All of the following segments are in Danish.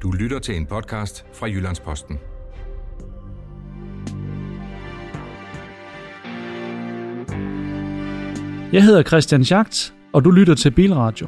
Du lytter til en podcast fra Jyllands-Posten. Jeg hedder Christian Schacht, og du lytter til Bilradio.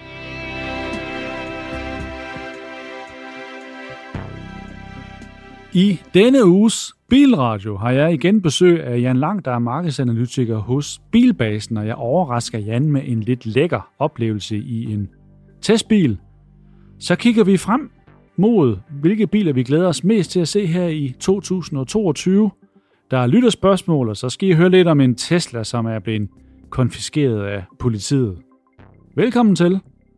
I denne uges Bilradio har jeg igen besøg af Jan Lang, der er markedsanalytiker hos Bilbasen, og jeg overrasker Jan med en lidt lækker oplevelse i en testbil. Så kigger vi frem mod, hvilke biler vi glæder os mest til at se her i 2022. Der er lytterspørgsmål, og så skal I høre lidt om en Tesla, som er blevet konfiskeret af politiet. Velkommen til.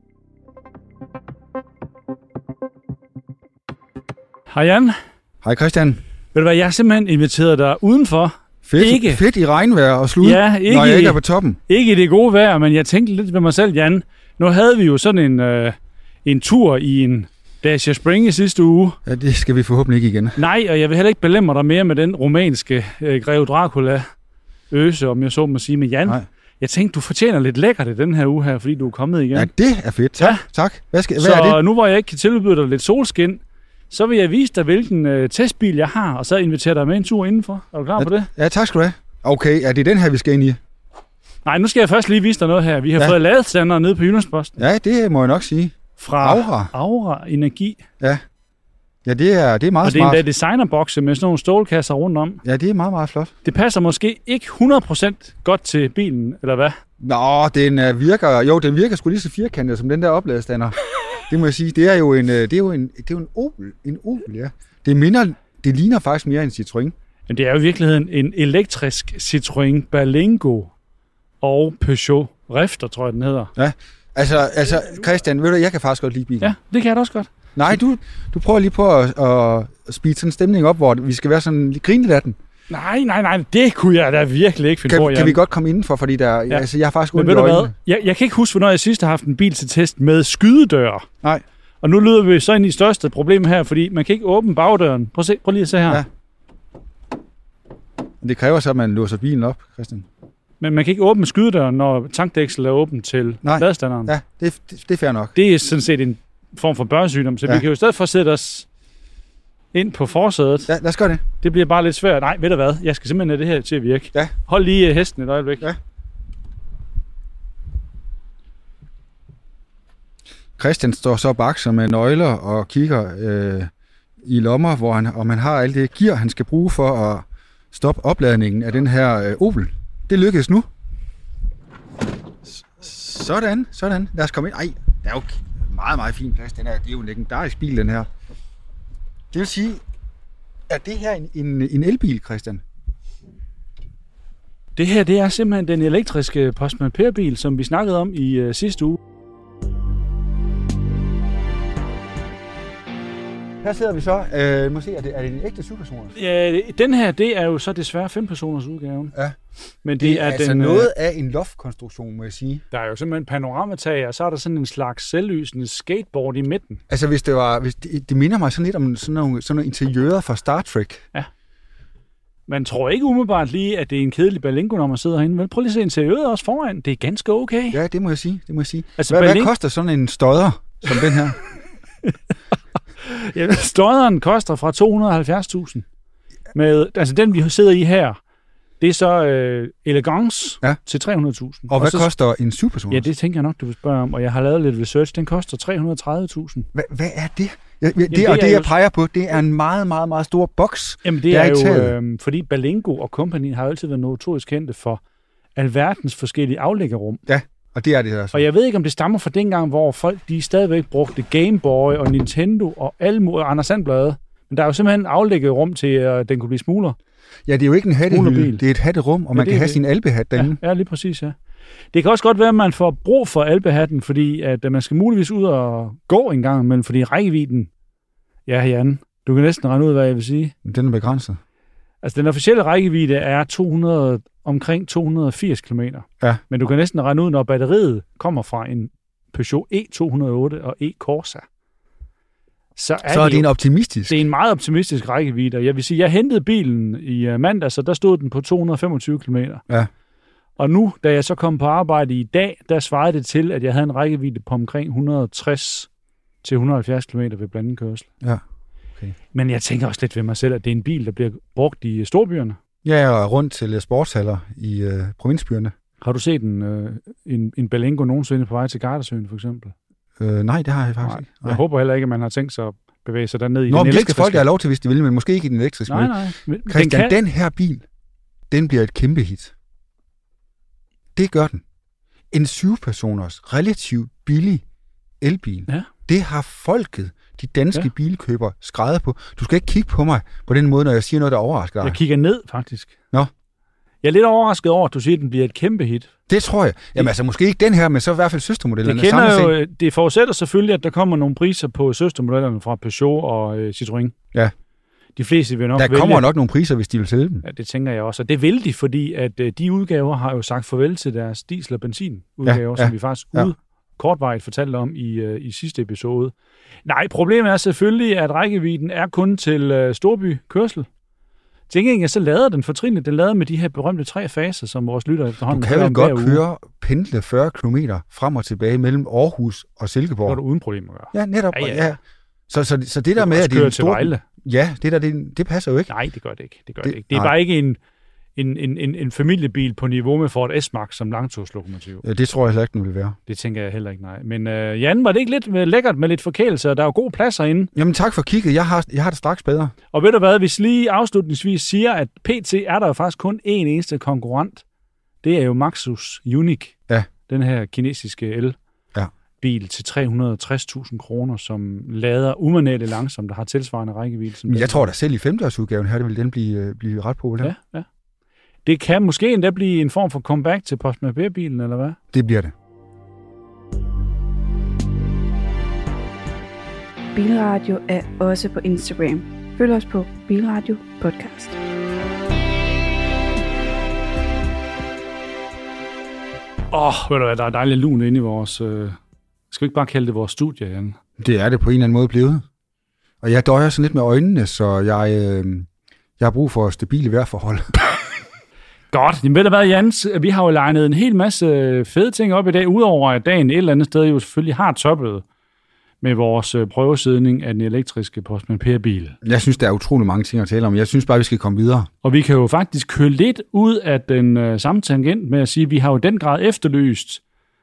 Hej Jan. Hej Christian. Ved du hvad, jeg har simpelthen inviteret dig udenfor. Fedt i regnvejr og slud, ja, når jeg ikke er på toppen. Ikke i det gode vejr, men jeg tænkte lidt ved mig selv, Jan. Nu havde vi jo sådan en tur i en Dacia Spring i sidste uge. Ja, det skal vi forhåbentlig ikke igen. Nej, og jeg vil heller ikke belemre dig mere med den romanske Greve Dracula øse, om jeg så må sige med Jan. Nej. Jeg tænkte, du fortjener lidt lækkert i den her uge her, fordi du er kommet igen. Ja, det er fedt. Tak. Ja. Tak. Hvad er det? Så nu hvor jeg ikke kan tilbyde dig lidt solskin, så vil jeg vise dig, hvilken testbil jeg har, og så invitere dig med en tur indenfor. Er du klar på det? Ja, tak skal du have. Okay, er det den her, vi skal ind i? Nej, nu skal jeg først lige vise dig noget her. Vi har fået ladestander nede på Jyllands-Posten. Ja, det må jeg nok sige. Fra Aura Energi. Ja, det er meget smart. Og det er en designerbokse med sådan nogle stålkasser rundt om. Ja, det er meget, meget flot. Det passer måske ikke 100% godt til bilen, eller hvad? Nå, den virker sgu lige så firkantet som den der opladestander. Det må jeg sige. Det er jo en Opel. En Opel, ja. Det ligner faktisk mere en Citroën. Men det er jo i virkeligheden en elektrisk Citroën Berlingo og Peugeot Rifter, tror jeg, den hedder. Ja, altså Christian, ved du, jeg kan faktisk godt lide bilen. Ja, det kan jeg da også godt. Nej, du prøver lige på at speede sådan en stemning op, hvor vi skal være sådan lidt grine lidt af den. Nej, det kunne jeg da virkelig ikke finde på, Jan. Kan vi godt komme indenfor, fordi jeg har faktisk ondt i øjnene. Jeg kan ikke huske, hvornår jeg sidst har haft en bil til test med skydedør. Nej. Og nu lyder vi så ind i største problem her, fordi man kan ikke åbne bagdøren. Prøv lige at se her. Ja. Det kræver så, at man låser bilen op, Christian. Men man kan ikke åbne skydedøren, når tankdæksel er åben til ladestanderen. Ja, det er fair nok. Det er sådan set en form for børnesygdom, så vi kan jo i stedet for sætte os ind på forsædet. Ja, lad os gøre det. Det bliver bare lidt svært. Nej, ved du hvad? Jeg skal simpelthen have det her til at virke. Ja. Hold lige hesten et øjeblik. Ja. Christian står så bakser med nøgler og kigger i lommer, hvor han har alt det gear, han skal bruge for at stoppe opladningen af den her Opel. Det lykkedes nu. Sådan. Lad os komme ind. Ej, der er jo meget, meget fin plads. Det er jo en legendarisk bil, den her. Det vil sige, er det her en elbil, Christian? Det her, det er simpelthen den elektriske Postman Per-bil, som vi snakkede om i sidste uge. Her sidder vi så. Må se, er det en ægte 7-personers? Ja, den her, det er jo så desværre 5-personers udgaven. Ja. Men det er altså noget af en loftkonstruktion, må jeg sige. Der er jo simpelthen panoramatag, og så er der sådan en slags selvlysende skateboard i midten. Altså hvis det minder mig sådan lidt om sådan nogle interiører fra Star Trek. Ja. Man tror ikke umiddelbart lige, at det er en kedelig Berlingo, når man sidder herinde. Men prøv lige at se interiøret også foran. Det er ganske okay. Ja, det må jeg sige. Altså, hvad koster sådan en stodder som den her? Ja, stodderen koster fra 270.000. Med, altså den, vi sidder i her, det er så Elegance til 300.000. Og hvad koster en 7-personers? Ja, det tænker jeg nok, du vil spørge om. Og jeg har lavet lidt research. Den koster 330.000. Hvad er det? Det jeg peger på, det er en meget, meget, meget stor boks. Jamen, det er jo, fordi Berlingo og Company har altid været notorisk kendte for alverdens forskellige aflæggerrum. Ja, og det er det altså. Og jeg ved ikke, om det stammer fra dengang, hvor folk de stadigvæk brugte Game Boy og Nintendo og alle mulige Anders Sandblade. Men der er jo simpelthen aflægget rum til, at den kunne blive smugler. Ja, det er jo ikke en hattehylde, det er et hatterum, og man kan have sin alpehat derinde. Ja, lige præcis, ja. Det kan også godt være, at man får brug for alpehatten, fordi at man skal muligvis ud og gå en gang imellem, fordi rækkevidden, ja Jan, du kan næsten regne ud, hvad jeg vil sige. Den er begrænset. Altså, den officielle rækkevidde er omkring 280 km. Ja. Men du kan næsten regne ud, når batteriet kommer fra en Peugeot E208 og E-Corsa. Så er det en optimistisk? Det er en meget optimistisk rækkevidde. Jeg vil sige, jeg hentede bilen i mandag, så der stod den på 225 km. Ja. Og nu, da jeg så kom på arbejde i dag, der svarede det til, at jeg havde en rækkevidde på omkring 160 til 170 km ved blandet kørsel. Ja. Okay. Men jeg tænker også lidt ved mig selv, at det er en bil, der bliver brugt i storbyerne. Ja, og rundt til sportshaller i provinsbyerne. Har du set en Berlingo nogensinde på vej til Gardasøen, for eksempel? Nej, det har jeg faktisk ikke. Jeg håber heller ikke, at man har tænkt sig at bevæge sig derned i den elektriske. Det skal folk have lov til, hvis de vil, men måske ikke i den elektriske. Nej. Christian, den her bil, den bliver et kæmpe hit. Det gør den. En 7-personers, relativt billig elbil. Ja. Det har folket, de danske bilkøbere, skrevet på. Du skal ikke kigge på mig på den måde, når jeg siger noget, der overrasker dig. Jeg kigger ned, faktisk. Nå. Jeg er lidt overrasket over, at du siger, at den bliver et kæmpe hit. Det tror jeg. Jamen altså, måske ikke den her, men så i hvert fald søstermodellerne. Det forudsætter selvfølgelig, at der kommer nogle priser på søstermodellerne fra Peugeot og Citroën. Ja. De fleste vil nok der kommer nok nogle priser, hvis de vil sælge dem. Ja, det tænker jeg også. Og det vil de, fordi at de udgaver har jo sagt farvel til deres diesel- og benzinudgaver, som vi faktisk kortvarigt fortalte om i sidste episode. Nej, problemet er selvfølgelig, at rækkevidden er kun til storbykørsel. Til gengæld så lader den fortrinligt. Den lader med de her berømte 3 faser, som vores lytter efterhånden. Du kan vel godt pendle 40 km frem og tilbage mellem Aarhus og Silkeborg. Det er du uden problemer at gøre. Ja, netop. Ja. Så det der med, at det er en stor... Vejle. Ja, det passer jo ikke. Nej, det gør det ikke. Det er bare ikke en familiebil på niveau med Ford S-Max som langtogslokomotiv. Ja, det tror jeg heller ikke, den vil være. Det tænker jeg heller ikke, nej. Men Jan, var det ikke lidt lækkert med lidt forkælelse, og der er jo gode pladser inde? Jamen tak for kigget. Jeg har det straks bedre. Og ved du hvad, hvis lige afslutningsvis siger, at PT er der jo faktisk kun én eneste konkurrent. Det er jo Maxus Unique. Ja. Den her kinesiske bil til 360.000 kroner, som lader umanerligt langsomt, der har tilsvarende rækkevidde. Jeg tror da selv i 5-dørsudgaven her, det vil den blive ret populær. Ja. Det kan måske endda blive en form for comeback til Postman Per-bilen, eller hvad? Det bliver det. Bilradio er også på Instagram. Følg os på Bilradio Podcast. Ved du hvad, der er dejligt lun inde i vores... Skal vi ikke bare kalde det vores studie, Jan? Det er det på en eller anden måde blevet. Og jeg døjer sådan lidt med øjnene, så jeg har brug for stabile vejrforhold. Godt. Jamen ved du hvad, Jens? Vi har jo legnet en hel masse fede ting op i dag, udover at dagen et eller andet sted jo selvfølgelig har toppet med vores prøvesidning af den elektriske Postman Per-bil. Jeg synes, der er utrolig mange ting at tale om. Jeg synes bare, vi skal komme videre. Og vi kan jo faktisk køre lidt ud af den samme tangent med at sige, at vi har jo den grad efterlyst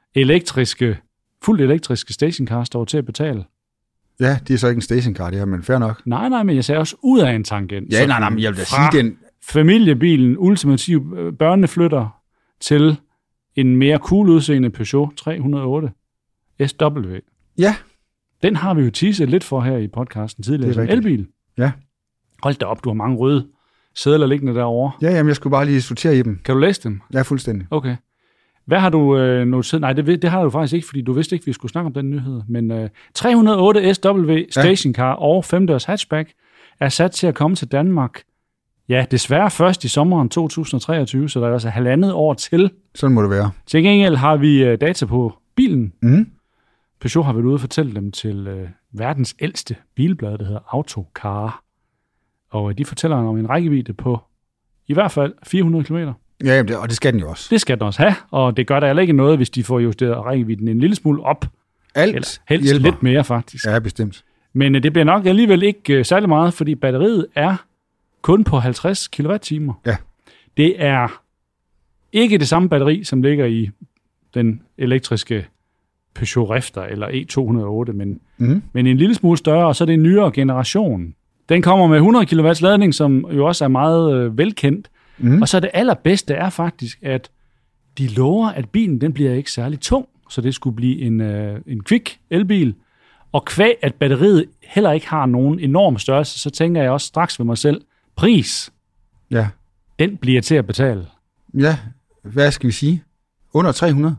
fuldt elektriske stationcars, der var til at betale. Ja, det er så ikke en stationcar, det her, men fair nok. Nej, men jeg sagde også ud af en tangent. Ja, nej, men jeg vil da sige den... Familiebilen, ultimativ børneflytter, til en mere cool udseende Peugeot 308 SW. Ja. Den har vi jo teaset lidt for her i podcasten tidligere som elbil. Ja. Hold da op, du har mange røde sædler liggende derovre. Ja, jamen jeg skulle bare lige sortere i dem. Kan du læse dem? Ja, fuldstændig. Okay. Hvad har du noteret? Nej, det har du faktisk ikke, fordi du vidste ikke, vi skulle snakke om den nyhed. Men 308 SW stationcar og 5-dørs hatchback er sat til at komme til Danmark. Ja, desværre først i sommeren 2023, så der er altså 1,5 år til. Sådan må det være. Til gengæld har vi data på bilen. Mm. Peugeot har været ude og fortælle dem til verdens ældste bilblad, der hedder Autocar. Og de fortæller om en rækkevidde på i hvert fald 400 km. Ja, og det skal den jo også. Det skal den også have, og det gør der heller ikke noget, hvis de får justeret rækkevidden en lille smule op. Alt helst hjælper. Lidt mere, faktisk. Ja, bestemt. Men det bliver nok alligevel ikke særlig meget, fordi batteriet er kun på 50 kWh. Ja. Det er ikke det samme batteri, som ligger i den elektriske Peugeot Rifter eller E208, men en lille smule større, og så er det en nyere generation. Den kommer med 100 kW ladning, som jo også er meget velkendt. Og så det allerbedste er faktisk, at de lover, at bilen den bliver ikke særlig tung, så det skulle blive en kvik elbil. Og kvæg, at batteriet heller ikke har nogen enorm størrelse, så tænker jeg også straks ved mig selv, pris, ja, den bliver til at betale. Ja, hvad skal vi sige? Under 300?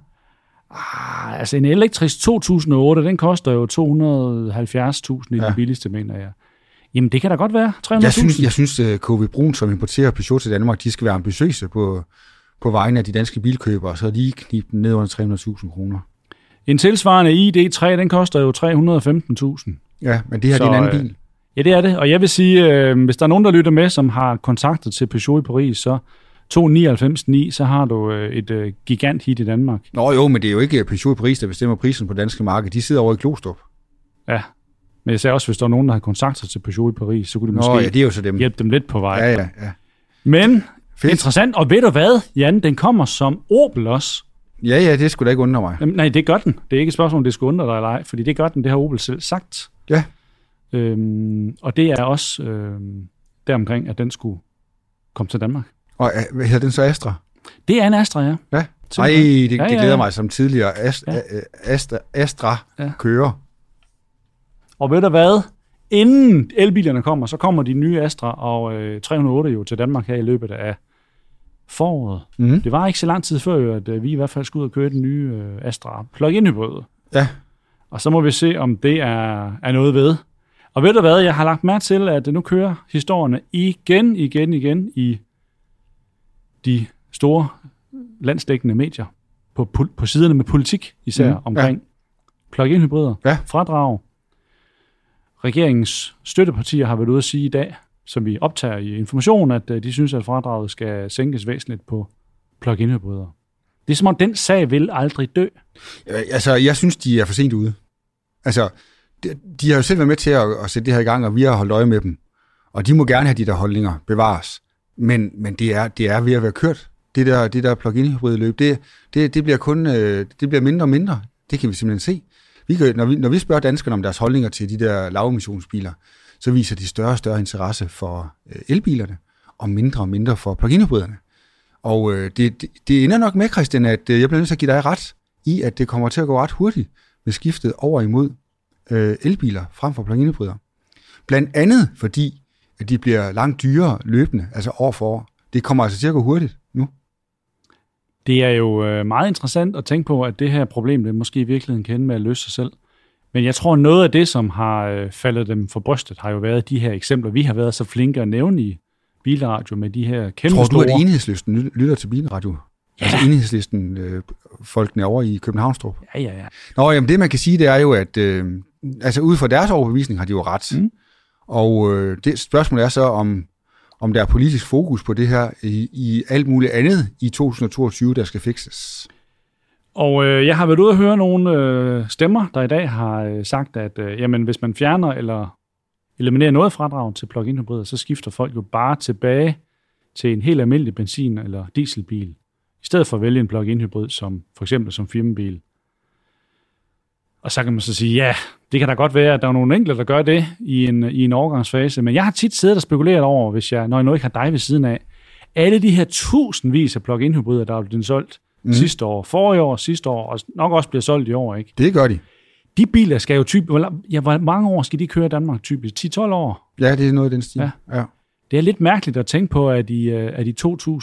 Altså en elektrisk 2008, den koster jo 270.000 i den billigste, mener jeg. Jamen det kan da godt være, 300.000. Jeg synes KV Brun, som importerer Peugeot til Danmark, de skal være ambitiøse på vegne af de danske bilkøbere, så lige knibe den ned under 300.000 kroner. En tilsvarende ID3, den koster jo 315.000. Ja, men det her er en anden bil. Ja, det er det. Og jeg vil sige, hvis der er nogen, der lytter med, som har kontakter til Peugeot i Paris, så 299,9, så har du et gigant hit i Danmark. Nå jo, men det er jo ikke Peugeot i Paris, der bestemmer prisen på danske marked. De sidder over i Glostrup. Ja, Men jeg sagde også, hvis der var nogen, der havde kontakter til Peugeot i Paris, så kunne de måske det er jo så dem. Hjælpe dem lidt på vej. Ja. Men fedt. Interessant, og ved du hvad, Jan, den kommer som Opel også. Ja, det skulle da ikke undre mig. Jamen, nej, det gør den. Det er ikke et spørgsmål, om det skulle undre dig eller ej, fordi det gør den, det har Opel selv sagt. Ja. Og det er også deromkring, at den skulle komme til Danmark. Og hvad hedder den så Astra? Det er en Astra, ja. Ja. Nej, det glæder mig som tidligere Astra kører. Og ved du hvad? Inden elbilerne kommer, så kommer de nye Astra og 308 jo til Danmark her i løbet af foråret. Mm. Det var ikke så lang tid før, at vi i hvert fald skulle ud og køre den nye Astra plug-in hybrid. Ja. Og så må vi se, om det er noget ved. Og ved du hvad? Jeg har lagt mærke til, at nu kører historierne igen i de store landsdækkende medier på siderne med politik, især omkring plug-in hybrider, fradrag. Regeringens støttepartier har været ude at sige i dag, som vi optager i Information, at de synes, at fradraget skal sænkes væsentligt på plug-in hybrider. Det er som om, den sag vil aldrig dø. Altså, jeg synes, de er for sent ude. Altså, de har jo selv været med til at sætte det her i gang, og vi har holdt øje med dem. Og de må gerne have de der holdninger bevares. Men det er ved at være kørt. Det der plug-in hybridløb, det bliver kun det bliver mindre og mindre. Det kan vi simpelthen se. Når vi spørger danskerne om deres holdninger til de der lavemissionsbiler, så viser de større og større interesse for elbilerne, og mindre for plug-in hybriderne. Og det ender nok med, Christian, at jeg bliver nødt til at give dig ret i, at det kommer til at gå ret hurtigt med skiftet over imod elbiler frem for plug-in hybrider. Blandt andet fordi, at de bliver langt dyrere løbende, altså år for år. Det kommer altså til at gå hurtigt nu. Det er jo meget interessant at tænke på, at det her problem, det måske i virkeligheden kan ende med at løse sig selv. Men jeg tror, noget af det, som har faldet dem for brystet, har jo været de her eksempler, vi har været så flinke at nævne i Bilradio med de her kæmpe store... Tror du, at Enhedslisten lytter til Bilradio? Ja. Altså Enhedslisten, folkene over i Københavnstrup? Ja. Nå, jamen det man kan sige, det er jo, at altså ud fra deres overbevisning har de jo ret. Mm. Og det spørgsmål er så, om der er politisk fokus på det her i alt muligt andet i 2022, der skal fikses. Og jeg har været ude at høre nogle stemmer, der i dag har sagt, at jamen, hvis man fjerner eller eliminerer noget fradrag til plug-in hybrider, så skifter folk jo bare tilbage til en helt almindelig benzin- eller dieselbil, i stedet for at vælge en plug-in hybrid, som for eksempel som firmabil. Og så kan man så sige, ja, det kan da godt være, at der er nogle enkelte, der gør det i en overgangsfase, men jeg har tit siddet og spekuleret over, når jeg nu ikke har dig ved siden af, alle de her tusindvis af plug-in hybrider, der er blevet solgt sidste år, forrige år, sidste år, og nok også bliver solgt i år, ikke? Det gør de. De biler skal jo hvor mange år skal de køre i Danmark typisk? 10-12 år? Ja, det er noget af den stil. Ja. Det er lidt mærkeligt at tænke på, at i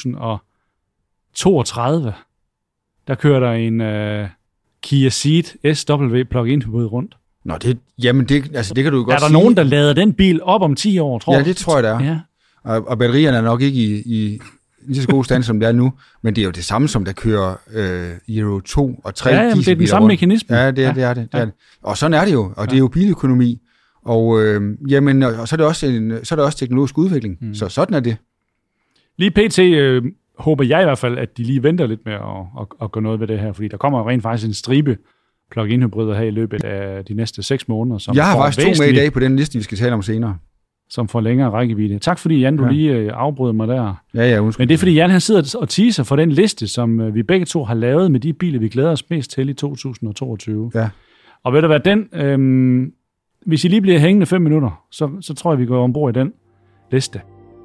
2032, der kører der en Kia Ceed SW plug-in hybrid rundt. Nå, det kan du godt sige. Er der nogen, der lader den bil op om 10 år, tror jeg? Ja, det tror jeg, der er. Ja. Og batterierne er nok ikke i lige så god stand, som det er nu, men det er jo det samme, som der kører Euro 2 og 3 dieselbiler. Det er den samme mekanisme. Ja, det er det. Og sådan er det jo, og det er jo biløkonomi. Og, og så er det også teknologisk udvikling. Så sådan er det. Lige pt. Håber jeg i hvert fald, at de lige venter lidt med at gøre noget ved det her, fordi der kommer rent faktisk en stribe plug-in hybrider her i løbet af de næste 6 måneder. Som jeg har faktisk 2 med i dag på den liste, vi skal tale om senere. Som får længere rækkevidde. Tak fordi, Jan, du lige afbrød mig der. Ja, undskyld. Men det er fordi, Jan han sidder og teaser for den liste, som vi begge to har lavet med de biler, vi glæder os mest til i 2022. Ja. Og ved du hvad, den, hvis I lige bliver hængende 5 minutter, så tror jeg, vi går ombord i den liste.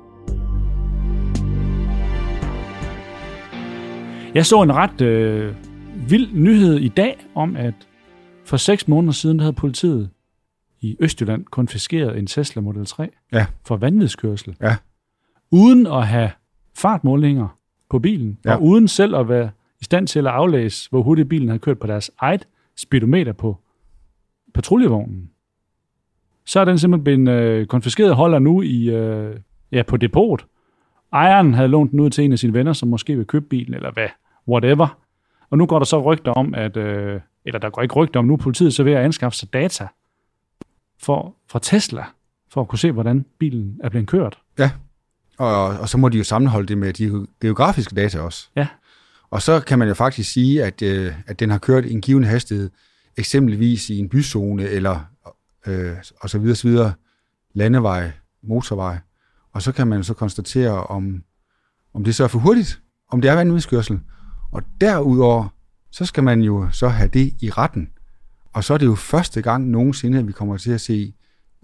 Jeg så en ret vild nyhed i dag om, at for 6 måneder siden havde politiet i Østjylland konfiskeret en Tesla Model 3 for vanvidskørsel. Ja. Uden at have fartmålinger på bilen, og uden selv at være i stand til at aflæse, hvor hurtigt bilen havde kørt på deres eget speedometer på patruljevognen. Så er den simpelthen blevet konfiskeret, holder nu på depot. Ejeren havde lånt den ud til en af sine venner, som måske vil købe bilen, eller whatever. Og nu går der så rygter om, eller der går ikke rygter om, nu politiet så ved at anskaffe sig data fra Tesla, for at kunne se, hvordan bilen er blevet kørt. Ja, og så må de jo sammenholde det med de geografiske data også. Ja. Og så kan man jo faktisk sige, at den har kørt en given hastighed, eksempelvis i en byzone, eller og så videre, landevej, motorvej, og så kan man så konstatere, om det så er for hurtigt, om det er vanvidskørsel. Og derudover, så skal man jo så have det i retten. Og så er det jo første gang nogensinde, at vi kommer til at se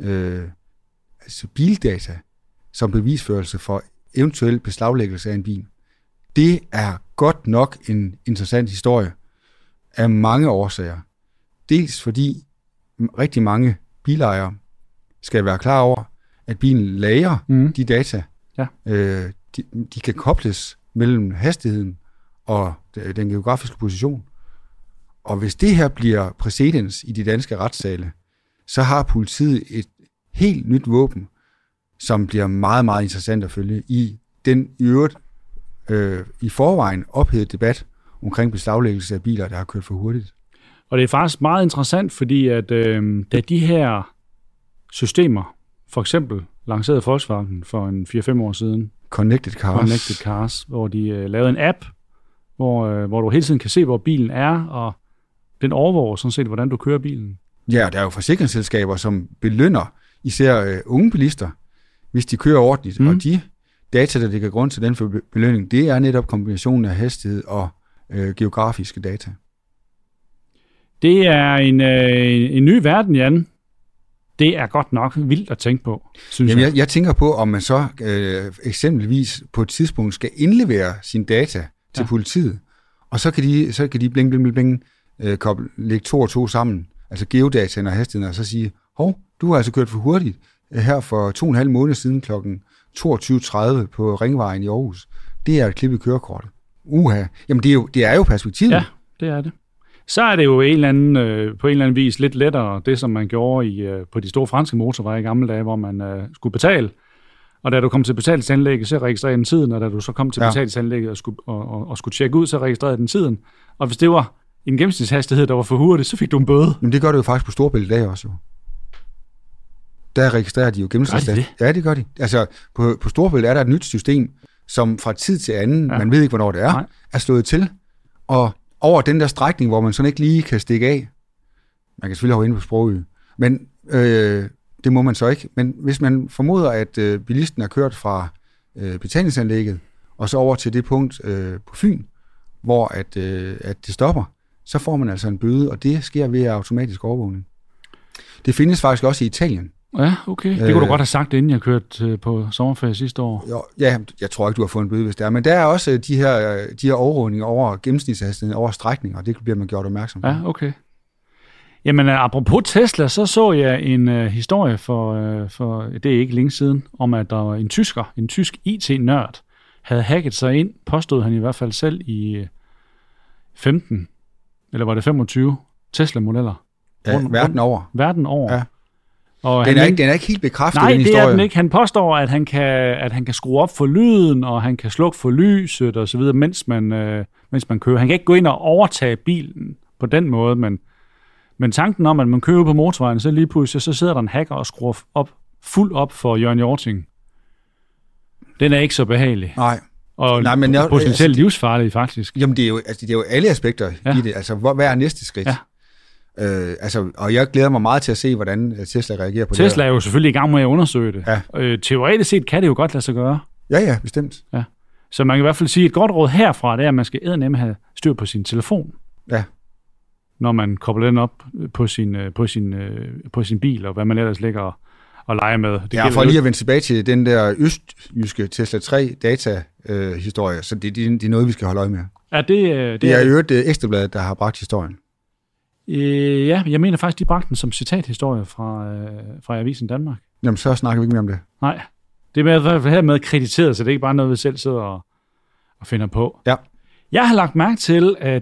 bildata som bevisførelse for eventuel beslaglæggelse af en bil. Det er godt nok en interessant historie af mange årsager. Dels fordi rigtig mange bilejere skal være klar over, at bilen lagrer de data. Ja. De kan kobles mellem hastigheden og den geografiske position. Og hvis det her bliver præcedens i de danske retssale, så har politiet et helt nyt våben, som bliver meget, meget interessant at følge i den i forvejen ophedede debat omkring beslaglæggelse af biler, der har kørt for hurtigt. Og det er faktisk meget interessant, fordi at da de her systemer, for eksempel lancerede Volkswagen for en 4-5 år siden, Connected Cars, hvor de lavede en app, hvor du hele tiden kan se, hvor bilen er, og den overvåger sådan set, hvordan du kører bilen. Ja, der er jo forsikringsselskaber, som belønner især unge bilister, hvis de kører ordentligt. Og de data, der ligger grund til den belønning, det er netop kombinationen af hastighed og geografiske data. Det er en ny verden, Jan. Det er godt nok vildt at tænke på, synes jeg. Jeg tænker på, om man så eksempelvis på et tidspunkt skal indlevere sin data til politiet, og så kan de bling, lægge 2 og 2 sammen, altså geodataen og hastigheden, og så sige, du har altså kørt for hurtigt her for 2,5 måneder siden kl. 22.30 på Ringvejen i Aarhus. Det er et klip i kørekortet. Jamen det er jo perspektivet. Ja, det er det. Så er det jo på en eller anden vis lidt lettere, det som man gjorde på de store franske motorveje i gamle dage, hvor man skulle betale. Og da du kom til betalingsanlægget, så registrerede den tiden, og da du så kom til betalingsanlægget og skulle tjekke ud, så registrerede den tiden. Og hvis det var en gennemsnitshastighed, der var for hurtigt, så fik du en bøde. Men det gør det jo faktisk på Storebælt i dag også jo. Der registrerer de jo gennemsnitshastighed. Ja, det gør de. Altså på Storebælt er der et nyt system, som fra tid til anden, man ved ikke, hvornår det er slået til. Og over den der strækning, hvor man sådan ikke lige kan stikke af. Man kan selvfølgelig have inde på Sprogø. Men det må man så ikke. Men hvis man formoder, at bilisten er kørt fra betalingsanlægget, og så over til det punkt på Fyn, hvor at det stopper, så får man altså en bøde, og det sker ved automatisk overvågning. Det findes faktisk også i Italien. Ja, okay. Det kunne du godt have sagt, inden jeg kørte på sommerferie sidste år. Jo, ja, jeg tror ikke, du har fået en bøde, hvis det er. Men der er også de her overvågninger over gennemsnitshastigheden, over strækninger, og det bliver man gjort opmærksom på. Ja, okay. Jamen, apropos Tesla, så jeg en historie for det er ikke længe siden, om at der var en tysk IT-nørd, havde hacket sig ind, påstod han i hvert fald selv i 15, eller var det 25 Tesla-modeller. Ja, verden over. Ja. Og den er ikke helt bekræftet, den historie. Nej, det er den ikke. Han påstår, at han kan skrue op for lyden, og han kan slukke for lyset og så videre, mens man kører. Han kan ikke gå ind og overtage bilen på den måde, men tanken om, at man kører på motorvejen, så lige pludselig, så sidder der en hacker og skruer fuld op for Jørgen Hjorting. Den er ikke så behagelig. Nej. Og potentielt livsfarlig, faktisk. Jamen, det er jo alle aspekter i det. Altså, hvad er næste skridt? Ja. Og jeg glæder mig meget til at se, hvordan Tesla reagerer på det. Tesla er jo selvfølgelig i gang med at undersøge det. Ja. Teoretisk set kan det jo godt lade sig gøre. Ja, bestemt. Ja. Så man kan i hvert fald sige, et godt råd herfra, det er, at man skal eddernemme have styr på sin telefon. Ja. Når man kobler den op på sin bil, og hvad man ellers ligger og leger med. Det for lige at vende tilbage til den der østjyske Tesla 3 data-historie, så det er noget, vi skal holde øje med. Ja, det er jo et Ekstrabladet, der har bragt historien. Ja, jeg mener faktisk, de bragte den som citathistorie fra Avisen Danmark. Jamen, så snakker vi ikke mere om det. Nej, det er hermed krediteret, så det er ikke bare noget, vi selv sidder og finder på. Ja. Jeg har lagt mærke til, at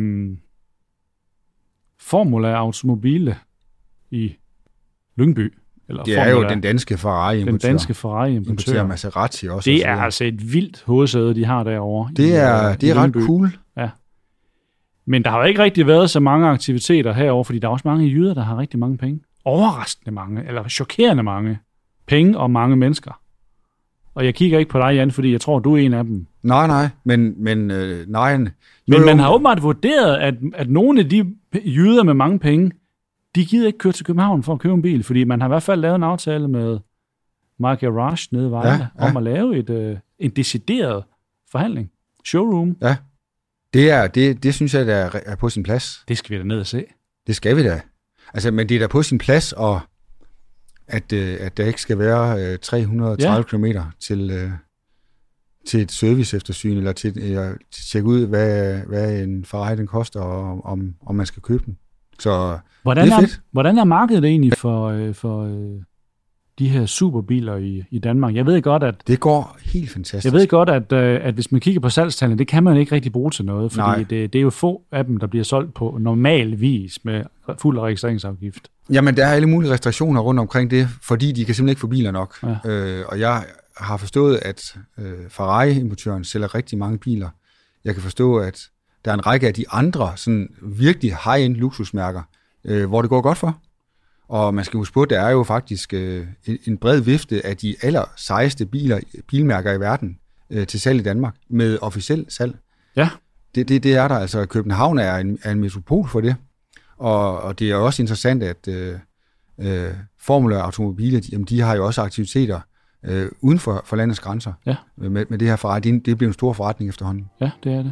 Formula Automobile i Lyngby, eller det er Formula, jo den danske Ferrari-importør. Den danske Ferrari-importør. Maserati også. Det er altså et vildt hovedsæde, de har derovre. Det er ret cool. Ja. Men der har jo ikke rigtig været så mange aktiviteter herovre, fordi der er også mange jyder, der har rigtig mange penge. Overraskende mange, eller chokerende mange penge og mange mennesker. Og jeg kigger ikke på dig, Jan, fordi jeg tror, du er en af dem. Nej, men man har åbenbart vurderet, at nogle af de jyder med mange penge, de gider ikke køre til København for at købe en bil, fordi man har i hvert fald lavet en aftale med Mark Garage nede i Vejle om at lave en decideret forhandling. Showroom. Ja, det synes jeg, der er på sin plads. Det skal vi da ned og se. Det skal vi da. Altså, men det er da på sin plads, og at der ikke skal være 330 kilometer til et service eftersyn, eller til at tjekke ud, hvad en Ferrari den koster, og om man skal købe den. Så hvordan er fedt. Hvordan er markedet egentlig for de her superbiler i Danmark? Jeg ved godt, at det går helt fantastisk. Jeg ved godt, at hvis man kigger på salgstallene, det kan man ikke rigtig bruge til noget, fordi det er jo få af dem, der bliver solgt på normal vis med fuld registreringsafgift. Jamen, der er alle mulige restriktioner rundt omkring det, fordi de kan simpelthen ikke få biler nok. Ja. Og jeg har forstået, at Ferrari-importøren sælger rigtig mange biler. Jeg kan forstå, at der er en række af de andre sådan virkelig high-end luksusmærker, hvor det går godt for. Og man skal huske på, at der er jo faktisk en bred vifte af de allersejeste bilmærker i verden til salg i Danmark, med officielt salg. Ja. Det er der. Altså, København er en metropol for det. Og det er også interessant, at Formula Automobiler, de har jo også aktiviteter uden for landets grænser. Ja. Med det her Ferrari. Det bliver en stor forretning efterhånden. Ja, det er det.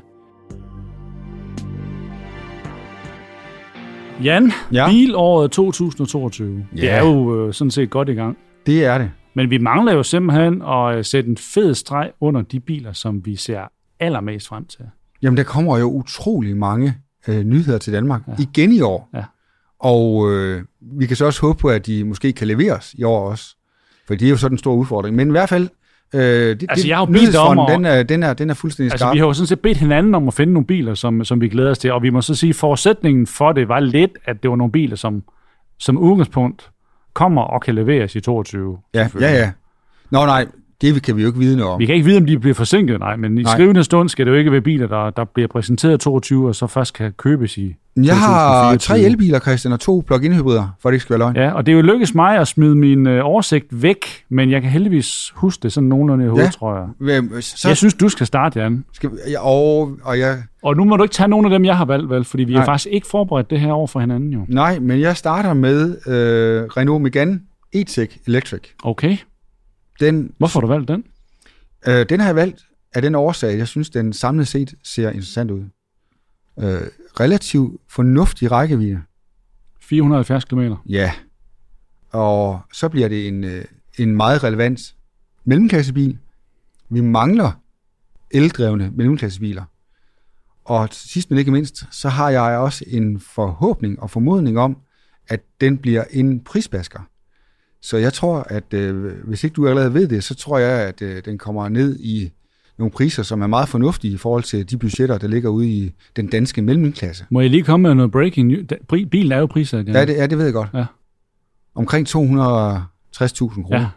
Jan, bilåret 2022. Ja. Det er jo sådan set godt i gang. Det er det. Men vi mangler jo simpelthen at sætte en fed streg under de biler, som vi ser allermest frem til. Jamen, der kommer jo utrolig mange nyheder til Danmark igen i år. Ja. Og vi kan så også håbe på, at de måske kan leveres i år også. For det er jo sådan en stor udfordring. Men i hvert fald, jeg har bedt om, den er fuldstændig skarp. Vi har jo sådan set bedt hinanden om at finde nogle biler, som vi glæder os til. Og vi må så sige, at forudsætningen for det var lidt, at det var nogle biler, som udgangspunkt kommer og kan leveres i 22. Ja. Nej, det kan vi jo ikke vide noget om. Vi kan ikke vide, om de bliver forsinket, men i skrivende stund skal det jo ikke være biler, der bliver præsenteret i 22, og så først kan købes i 2024. Jeg har 3 elbiler, Christian, og 2 plug-in hybrider, for det ikke skal være løgn. Ja, og det er jo lykkedes mig at smide min oversigt væk, men jeg kan heldigvis huske det sådan nogenlunde i hovedet, tror jeg. Jeg synes, du skal starte, Jan. Og nu må du ikke tage nogen af dem, jeg har valgt, vel, fordi vi har faktisk ikke forberedt det her over for hinanden, jo. Nej, men jeg starter med Renault Megane E-Tech Electric. Okay. Hvorfor har du valgt den? Den har jeg valgt af den årsag, jeg synes, den samlet set ser interessant ud. Relativt fornuftig rækkevidde. 470 km. Ja. Og så bliver det en meget relevant mellemklassebil. Vi mangler eldrevne mellemklassebiler. Og sidst men ikke mindst, så har jeg også en forhåbning og formodning om, at den bliver en prisbasker. Så jeg tror, at hvis ikke du allerede ved det, så tror jeg, at den kommer ned i nogle priser, som er meget fornuftige i forhold til de budgetter, der ligger ude i den danske mellemklasse. Må jeg lige komme med noget breaking news? Bilen er jo priser igen. Ja, det ved jeg godt. Ja. Omkring 260.000 kroner. Ja.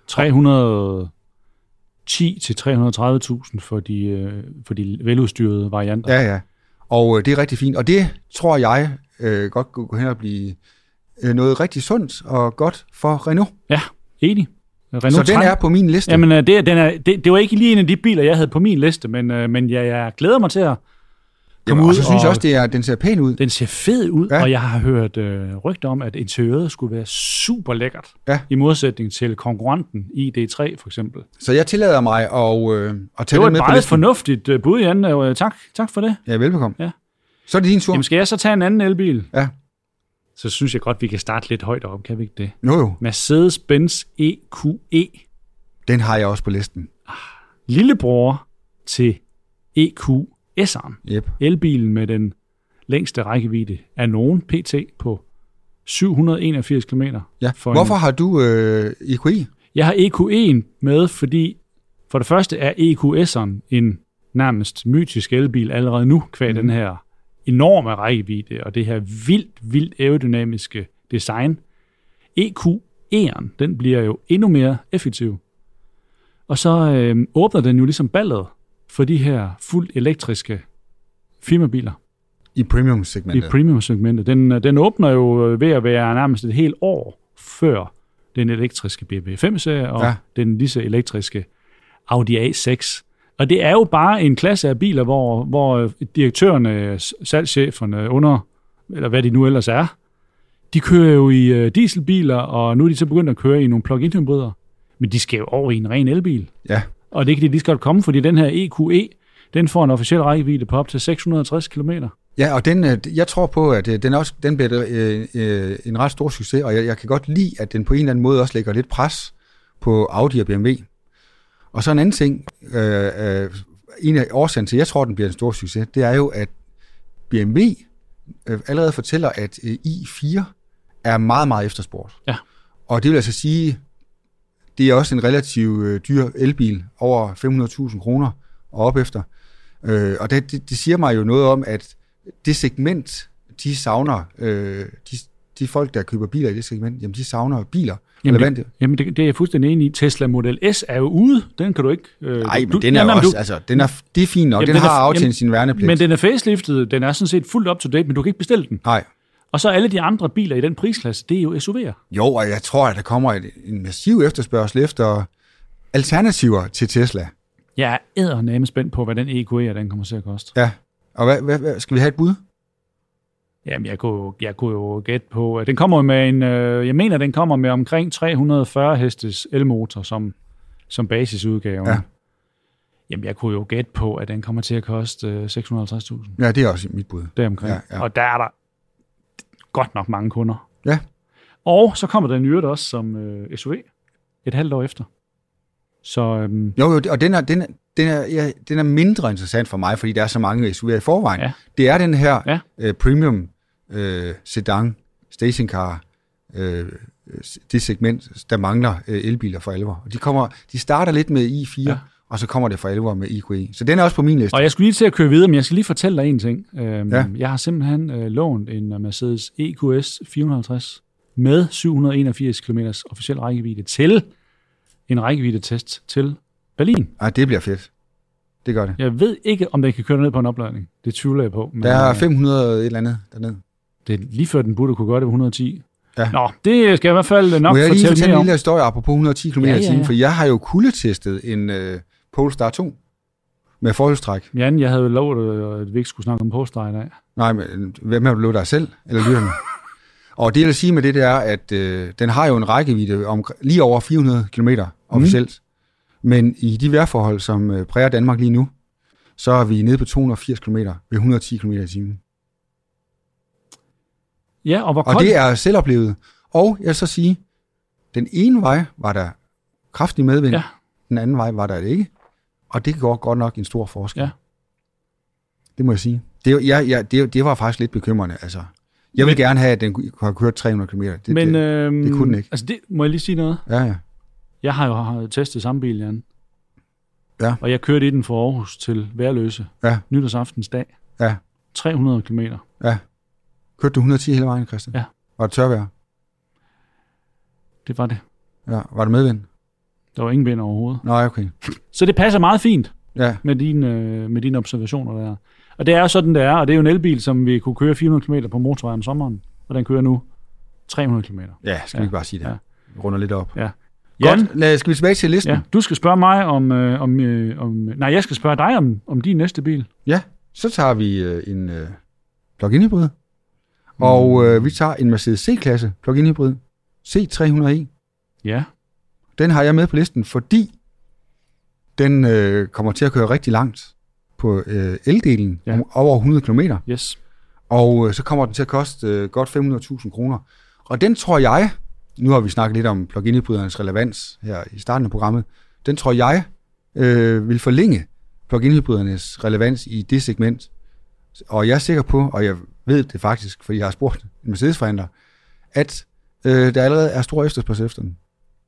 310 til 330.000 for de veludstyrede varianter. Ja. Og det er rigtig fint. Og det tror jeg godt kunne gå hen og blive noget rigtig sundt og godt for Renault. Ja, enig. Så den er på min liste. Jamen, det var ikke lige en af de biler, jeg havde på min liste, men jeg glæder mig til at komme ud. Og så synes jeg også, den ser pæn ud. Den ser fed ud, og jeg har hørt rygter om, at interiøret skulle være super lækkert, i modsætning til konkurrenten ID3 for eksempel. Så jeg tillader mig at tage den med på listen. Det var et meget fornuftigt bud, Jan. Tak for det. Ja, velbekomme. Ja. Så er det din tur. Jamen, skal jeg så tage en anden elbil? Ja. Så synes jeg godt, vi kan starte lidt højt op, kan vi ikke det? Jo. Mercedes-Benz EQE. Den har jeg også på listen. Lillebror til EQS'eren. Yep. Elbilen med den længste rækkevidde af nogen PT på 781 km. Ja. Hvorfor har du EQE? Jeg har EQE'en med, fordi for det første er EQS'eren en nærmest mytisk elbil allerede nu, kvad den her enorme rækkevidde og det her vildt aerodynamiske design. EQE'eren, den bliver jo endnu mere effektiv. Og så åbner den jo ligesom ballet for de her fuldt elektriske firmabiler. I premium-segmentet. I premium-segmentet. Den åbner jo ved at være nærmest et helt år før den elektriske BMW 5-serie og den lige så elektriske Audi A6. Og det er jo bare en klasse af biler, hvor direktørerne, salgscheferne, eller hvad de nu ellers er, De kører jo i dieselbiler, og nu er de så begyndt at køre i nogle plug-in hybrider. Men de skal jo over i en ren elbil. Ja. Og det er ikke det, de skal komme, fordi den her EQE, den får en officiel rækkevidde på op til 660 km. Ja, og jeg tror på, at den bliver en ret stor succes, og jeg kan godt lide, at den på en eller anden måde også lægger lidt pres på Audi og BMW. Og så en anden ting, en af årsagen til, at jeg tror, den bliver en stor succes, det er jo, at BMW allerede fortæller, at i4 er meget, meget efterspurgt. Ja. Og det vil altså sige, det er også en relativt dyr elbil, over 500.000 kroner og op efter. Og det siger mig jo noget om, at det segment, de savner, de folk, der køber biler i det segment, jamen de savner biler. Jamen det er jeg fuldstændig enig i. Tesla Model S er jo ude. Den kan du ikke... Nej, men den er også... Altså, det er fint, og den har aftjent sin værnepligt. Men den er faceliftet, den er sådan set fuldt up to date, men du kan ikke bestille den. Nej. Og så alle de andre biler i den prisklasse, det er jo SUV'er. Jo, og jeg tror, at der kommer en massiv efterspørgsel efter alternativer til Tesla. Jeg er eddermame spændt på, hvad den EQE den kommer til at koste. Ja, og hvad skal vi have et bud? Jamen, jeg kunne jo gætte på, at den kommer med jeg mener, den kommer med omkring 340 hestes elmotor som basisudgave. Ja. Jamen, jeg kunne jo gætte på, at den kommer til at koste 650.000. Ja, det er også mit bud. Deromkring. Ja. Og der er der godt nok mange kunder. Ja. Og så kommer den øvrigt også som SUV et halvt år efter. Så, Jo, og den er mindre interessant for mig, fordi der er så mange SUV'er i forvejen. Ja. Det er den her premium sedan, stationcar, det segment, der mangler elbiler for alvor. De starter lidt med i4, og så kommer det for alvor med EQE. Så den er også på min liste. Og jeg skulle lige til at køre videre, men jeg skal lige fortælle dig en ting. Jeg har simpelthen lånt en Mercedes EQS 450 med 781 km officiel rækkevidde til en rækkevidde-test til Berlin. Ej, det bliver fedt. Det gør det. Jeg ved ikke, om den kan køre ned på en opladning. Det tvivler jeg på. Men der er 500 et eller andet dernede. Det er lige før den burde kunne gøre det på 110. Ja. Nå, det skal jeg i hvert fald nok fortælle mere om. Må jeg lige fortælle en lille historie apropos 110 km i timen, for jeg har jo kuldetestet en Polestar 2 med forhjulstræk. Jan, jeg havde jo lovet, at vi ikke skulle snakke om Polestar i dag. Nej, men hvem har du lovet dig selv, eller lytterne? Og det jeg vil sige med det er, at den har jo en rækkevidde om lige over 400 km officielt. Men i de vejrforhold, som præger Danmark lige nu, så er vi nede på 280 km ved 110 km i timen. Ja, og det er selvoplevet. Og jeg vil så sige, den ene vej var der kraftig medvind, den anden vej var der det ikke. Og det går godt nok en stor forskel. Ja. Det må jeg sige. Det var faktisk lidt bekymrende. Altså, jeg vil gerne have, at den kunne køre 300 km. Det kunne den ikke. Altså må jeg lige sige noget? Ja. Jeg har jo testet samme bil, Jan. Ja. Og jeg kørte i den fra Aarhus til Værløse. Ja. Nytårsaftens dag. Ja. 300 km. Ja. Kørte du 110 hele vejen, Christian? Ja. Var det tørvejr? Det var det. Ja. Var det medvind? Der var ingen vind overhovedet. Nej, okay. Så det passer meget fint med dine observationer der. Og det er jo sådan, det er. Og det er jo en elbil, som vi kunne køre 400 km på motorvejen om sommeren. Og den kører nu 300 km. Ja, skal vi ikke bare sige det. Ja. Vi runder lidt op. Ja. Godt, skal vi tilbage til listen? Ja, du skal spørge mig Nej, jeg skal spørge dig om din næste bil. Ja, så tager vi en plug-in hybrid. Og vi tager en Mercedes C-klasse plug-in hybrid. C300e. Ja. Den har jeg med på listen, fordi den kommer til at køre rigtig langt på eldelen, over 100 km. Yes. Og så kommer den til at koste godt 500.000 kroner. Og den tror jeg, nu har vi snakket lidt om plug-in hybridernes relevans her i starten af programmet, den tror jeg vil forlænge plug-in hybridernes relevans i det segment. Og jeg er sikker på, og jeg ved det faktisk, fordi jeg har spurgt en Mercedes-forhandler, at der allerede er stor efterspørgsel efter den.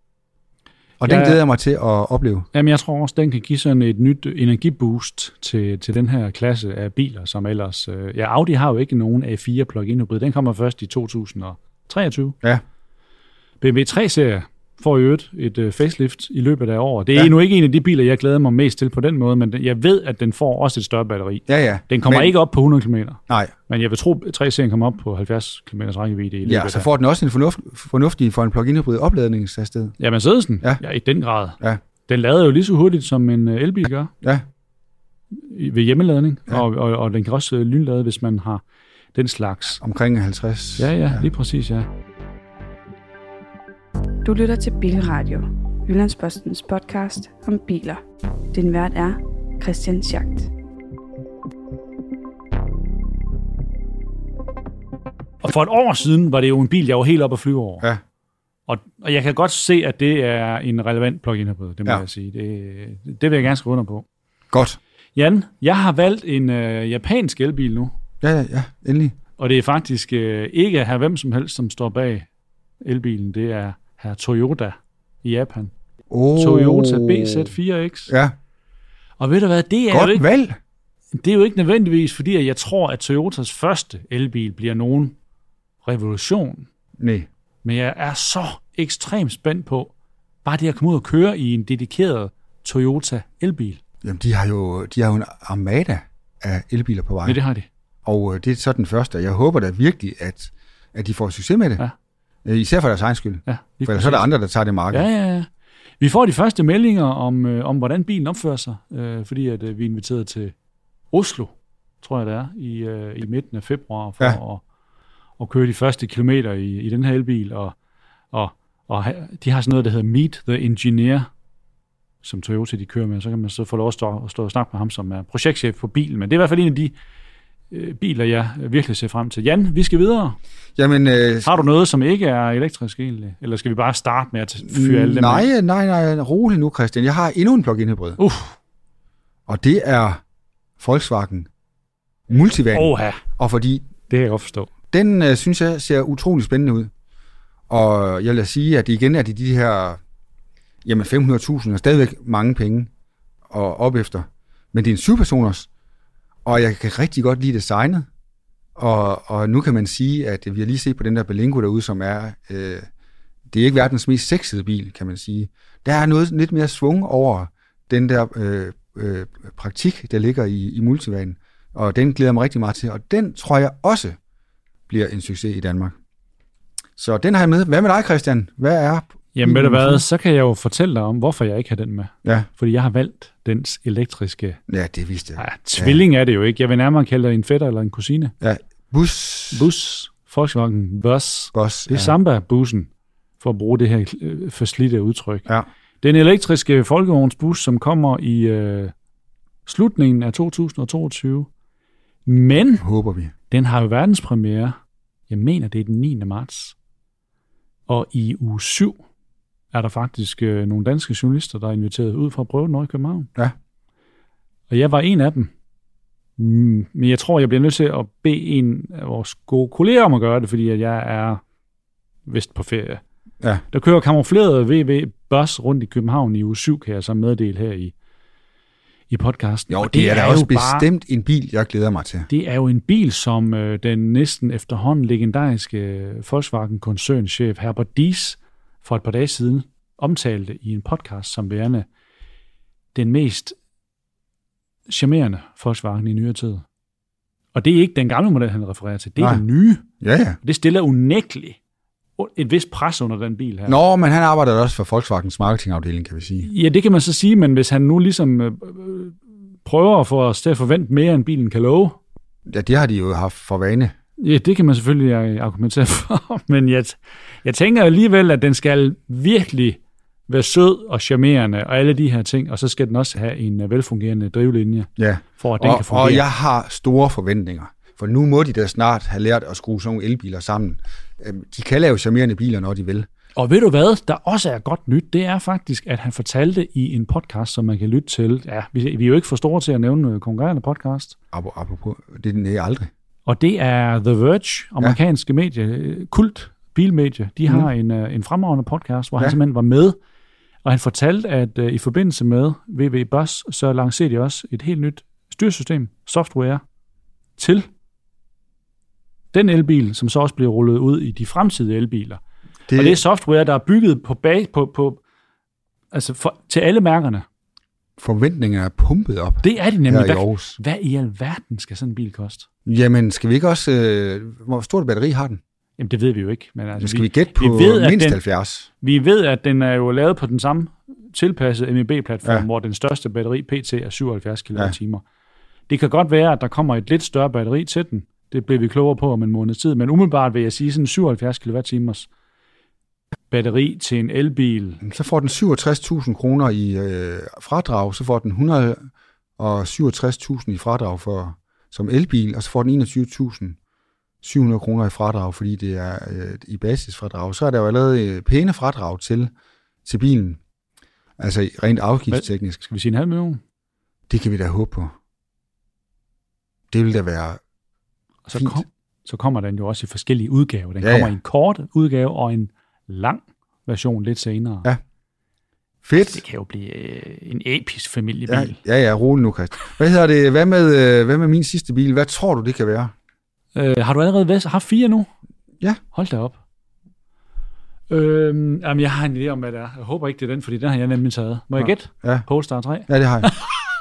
Og den glæder jeg mig til at opleve. Jamen, jeg tror også, den kan give sådan et nyt energiboost til den her klasse af biler, som ellers... Audi har jo ikke nogen A4 plug-in hybrid. Den kommer først i 2023. Ja. BMW 3-serie får jo et facelift i løbet af året. Det er nu ikke en af de biler, jeg glæder mig mest til på den måde, men jeg ved, at den får også et større batteri. Ja. Den kommer ikke op på 100 km. Nej. Men jeg vil tro, at 3-serien kommer op på 70 km rækkevidde i løbet af. Ja, så får den også en fornuftig for en plug-in hybrid opladningshastighed. Ja, Mercedesen. Ja, i den grad. Ja. Den lader jo lige så hurtigt, som en elbil gør. Ja. Ved hjemmeladning, og den kan også lynlade, hvis man har den slags. Omkring 50. Ja, lige præcis, ja. Du lytter til Bilradio, Jyllandspostens podcast om biler. Din vært er Christian Schacht. Og for et år siden var det jo en bil, jeg var helt oppe at flyve over. Ja. Og jeg kan godt se, at det er en relevant plug-in hybrid, det må jeg sige. Det vil jeg gerne skrive under på. Godt. Jan, jeg har valgt en japansk elbil nu. Ja, endelig. Og det er faktisk ikke her hvem som helst, som står bag elbilen. Det er her Toyota i Japan. Toyota BZ4X. Ja. Og ved du hvad, det er godt jo ikke... valg. Det er jo ikke nødvendigvis, fordi jeg tror, at Toyotas første elbil bliver nogen revolution. Nej. Men jeg er så ekstremt spændt på, bare det at komme ud og køre i en dedikeret Toyota elbil. Jamen, de har jo en armada af elbiler på vej. Ja, det har de. Og det er så den første. Jeg håber da virkelig, at de får succes med det. Ja. Især for deres egen skyld. Ja, for ellers er der andre, der tager det marked. Ja. Vi får de første meldinger om hvordan bilen opfører sig, fordi at vi er inviteret til Oslo, tror jeg det er, i midten af februar, for at køre de første kilometer i den her elbil. Og de har sådan noget, der hedder Meet the Engineer, som Toyota de kører med. Så kan man så få lov at stå og snakke med ham, som er projektchef på bilen. Men det er i hvert fald en af de biler, jeg virkelig ser frem til. Jan, vi skal videre. Jamen, har du noget, som ikke er elektrisk egentlig? Eller skal vi bare starte med at fyre alle dem? Nej, rolig nu, Christian. Jeg har endnu en plug-in hybrid. Og det er Volkswagen Multivan. Og fordi... Det kan jeg godt forstå. Den, synes jeg, ser utrolig spændende ud. Og jeg vil sige, at igen er det de her... Jamen, 500.000 er stadigvæk mange penge og op efter. Men det er en 7-personers, og jeg kan rigtig godt lide designet. Og nu kan man sige, at vi har lige set på den der Berlingo derude, som er... det er ikke verdens mest sexede bil, kan man sige. Der er noget lidt mere svung over den der praktik, der ligger i Multivan. Og den glæder jeg mig rigtig meget til. Og den tror jeg også bliver en succes i Danmark. Så den har jeg med. Hvad med dig, Christian? Hvad er... Jamen ved du hvad, så kan jeg jo fortælle dig om, hvorfor jeg ikke har den med. Ja. Fordi jeg har valgt dens elektriske... Ja, det vidste jeg. Tvilling er det jo ikke. Jeg vil nærmere kalde det en fætter eller en kusine. Ja, Bus. Volkswagen Bus. Det er Samba-bussen, for at bruge det her forslidte udtryk. Ja. Det er en elektriske folkevognsbus, som kommer i slutningen af 2022. Men håber vi. Den har jo verdenspremiere. Jeg mener, det er den 9. marts. Og i uge 7 er der faktisk nogle danske journalister, der er inviteret ud for at prøve den over i København. Ja. Og jeg var en af dem. Men jeg tror, jeg bliver nødt til at bede en af vores gode kolleger om at gøre det, fordi at jeg er vist på ferie. Ja. Der kører kamufleret VW-bus rundt i København i uge 7, kan jeg så meddele her i podcasten. Jo, det er da også bestemt en bil, jeg glæder mig til. Det er jo en bil, som den næsten efterhånden legendariske Volkswagen-koncernchef Herbert Diess for et par dage siden omtalte i en podcast som værende den mest charmerende Volkswagen i nyere tid. Og det er ikke den gamle model, han refererer til. Det er den nye. Ja. Det stiller unægteligt et vist pres under den bil her. Nå, men han arbejder også for Volkswagens marketingafdeling, kan vi sige. Ja, det kan man så sige, men hvis han nu ligesom prøver at få os til at forvente mere, end bilen kan love. Ja, det har de jo haft for vane. Ja, det kan man selvfølgelig argumentere for, men jeg tænker alligevel, at den skal virkelig være sød og charmerende og alle de her ting, og så skal den også have en velfungerende drivlinje, for at den kan fungere. Og jeg har store forventninger, for nu må de da snart have lært at skrue sådan nogle elbiler sammen. De kan lave charmerende biler, når de vil. Og ved du hvad, der også er godt nyt, det er faktisk, at han fortalte i en podcast, som man kan lytte til. Ja, vi er jo ikke for store til at nævne konkurrerende podcast. Apropos, det er aldrig. Og det er The Verge, amerikanske medie, kult bilmedie. De har en fremragende podcast, hvor han simpelthen var med. Og han fortalte, at i forbindelse med VW Bus, så lancerede de også et helt nyt styresystem, software, til den elbil, som så også bliver rullet ud i de fremtidige elbiler. Og det er software, der er bygget til alle mærkerne. Forventningerne er pumpet op. Det er de nemlig. Hvad i alverden skal sådan en bil koste? Jamen, skal vi ikke også... hvor stort batteri har den? Jamen, det ved vi jo ikke. Men altså, skal vi gætte på mindst 70? Vi ved, at den er jo lavet på den samme tilpassede MEB-platform, hvor den største batteri PT er 77 kWh. Det kan godt være, at der kommer et lidt større batteri til den. Det bliver vi klogere på om en måneds tid. Men umiddelbart vil jeg sige sådan 77 kWh batteri til en elbil. Så får den 67.000 kroner i fradrag, så får den 167.000 i fradrag som elbil, og så får den 21.700 kroner i fradrag, fordi det er i basisfradrag. Så er der jo allerede pæne fradrag til bilen. Altså rent afgiftsteknisk. Skal vi sige 500.000? Det kan vi da håbe på. Det vil da være fint. Så kommer den jo også i forskellige udgaver. Den kommer i en kort udgave og en lang version lidt senere. Ja. Fedt. Det kan jo blive en episk familiebil. Ja, rolig nu, Christian. Hvad hedder det? Hvad med min sidste bil? Hvad tror du, det kan være? Har du allerede haft 4 nu? Ja. Hold da op. Jamen, jeg har en idé om, hvad det er. Jeg håber ikke, det er den, fordi den har jeg nemlig taget. Må jeg gætte? Ja. Polestar 3? Ja, det har jeg.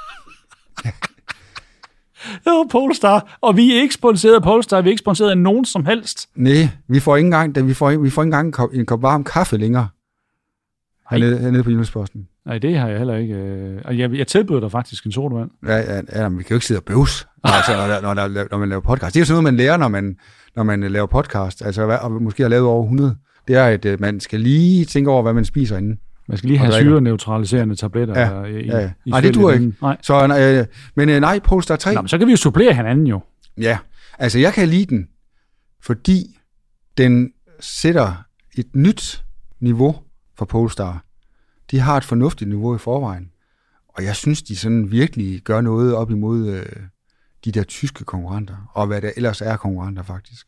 Jo, Polestar. Og vi er ikke sponsoreret af Polestar. Vi er ikke sponsoreret af nogen som helst. Nej, vi får ikke engang en kop varm kaffe længere. Hernede på Jyllandsposten. Nej, det har jeg heller ikke. Og jeg tilbyder dig faktisk en sodavand. Ja, men vi kan jo ikke sidde og bøvs, altså, når man laver podcast. Det er jo sådan noget, man lærer, når man laver podcast. Altså, og måske har lavet over 100. Det er, at man skal lige tænke over, hvad man spiser inden. Man skal lige have syreneutraliserende tabletter. Ja. Nej, det duer ikke. Nej. Så, nej, Polestar 3. Nå, men så kan vi jo supplere hinanden jo. Ja, altså jeg kan lide den, fordi den sætter et nyt niveau for Polestar. De har et fornuftigt niveau i forvejen. Og jeg synes, de sådan virkelig gør noget op imod de der tyske konkurrenter, og hvad der ellers er konkurrenter faktisk.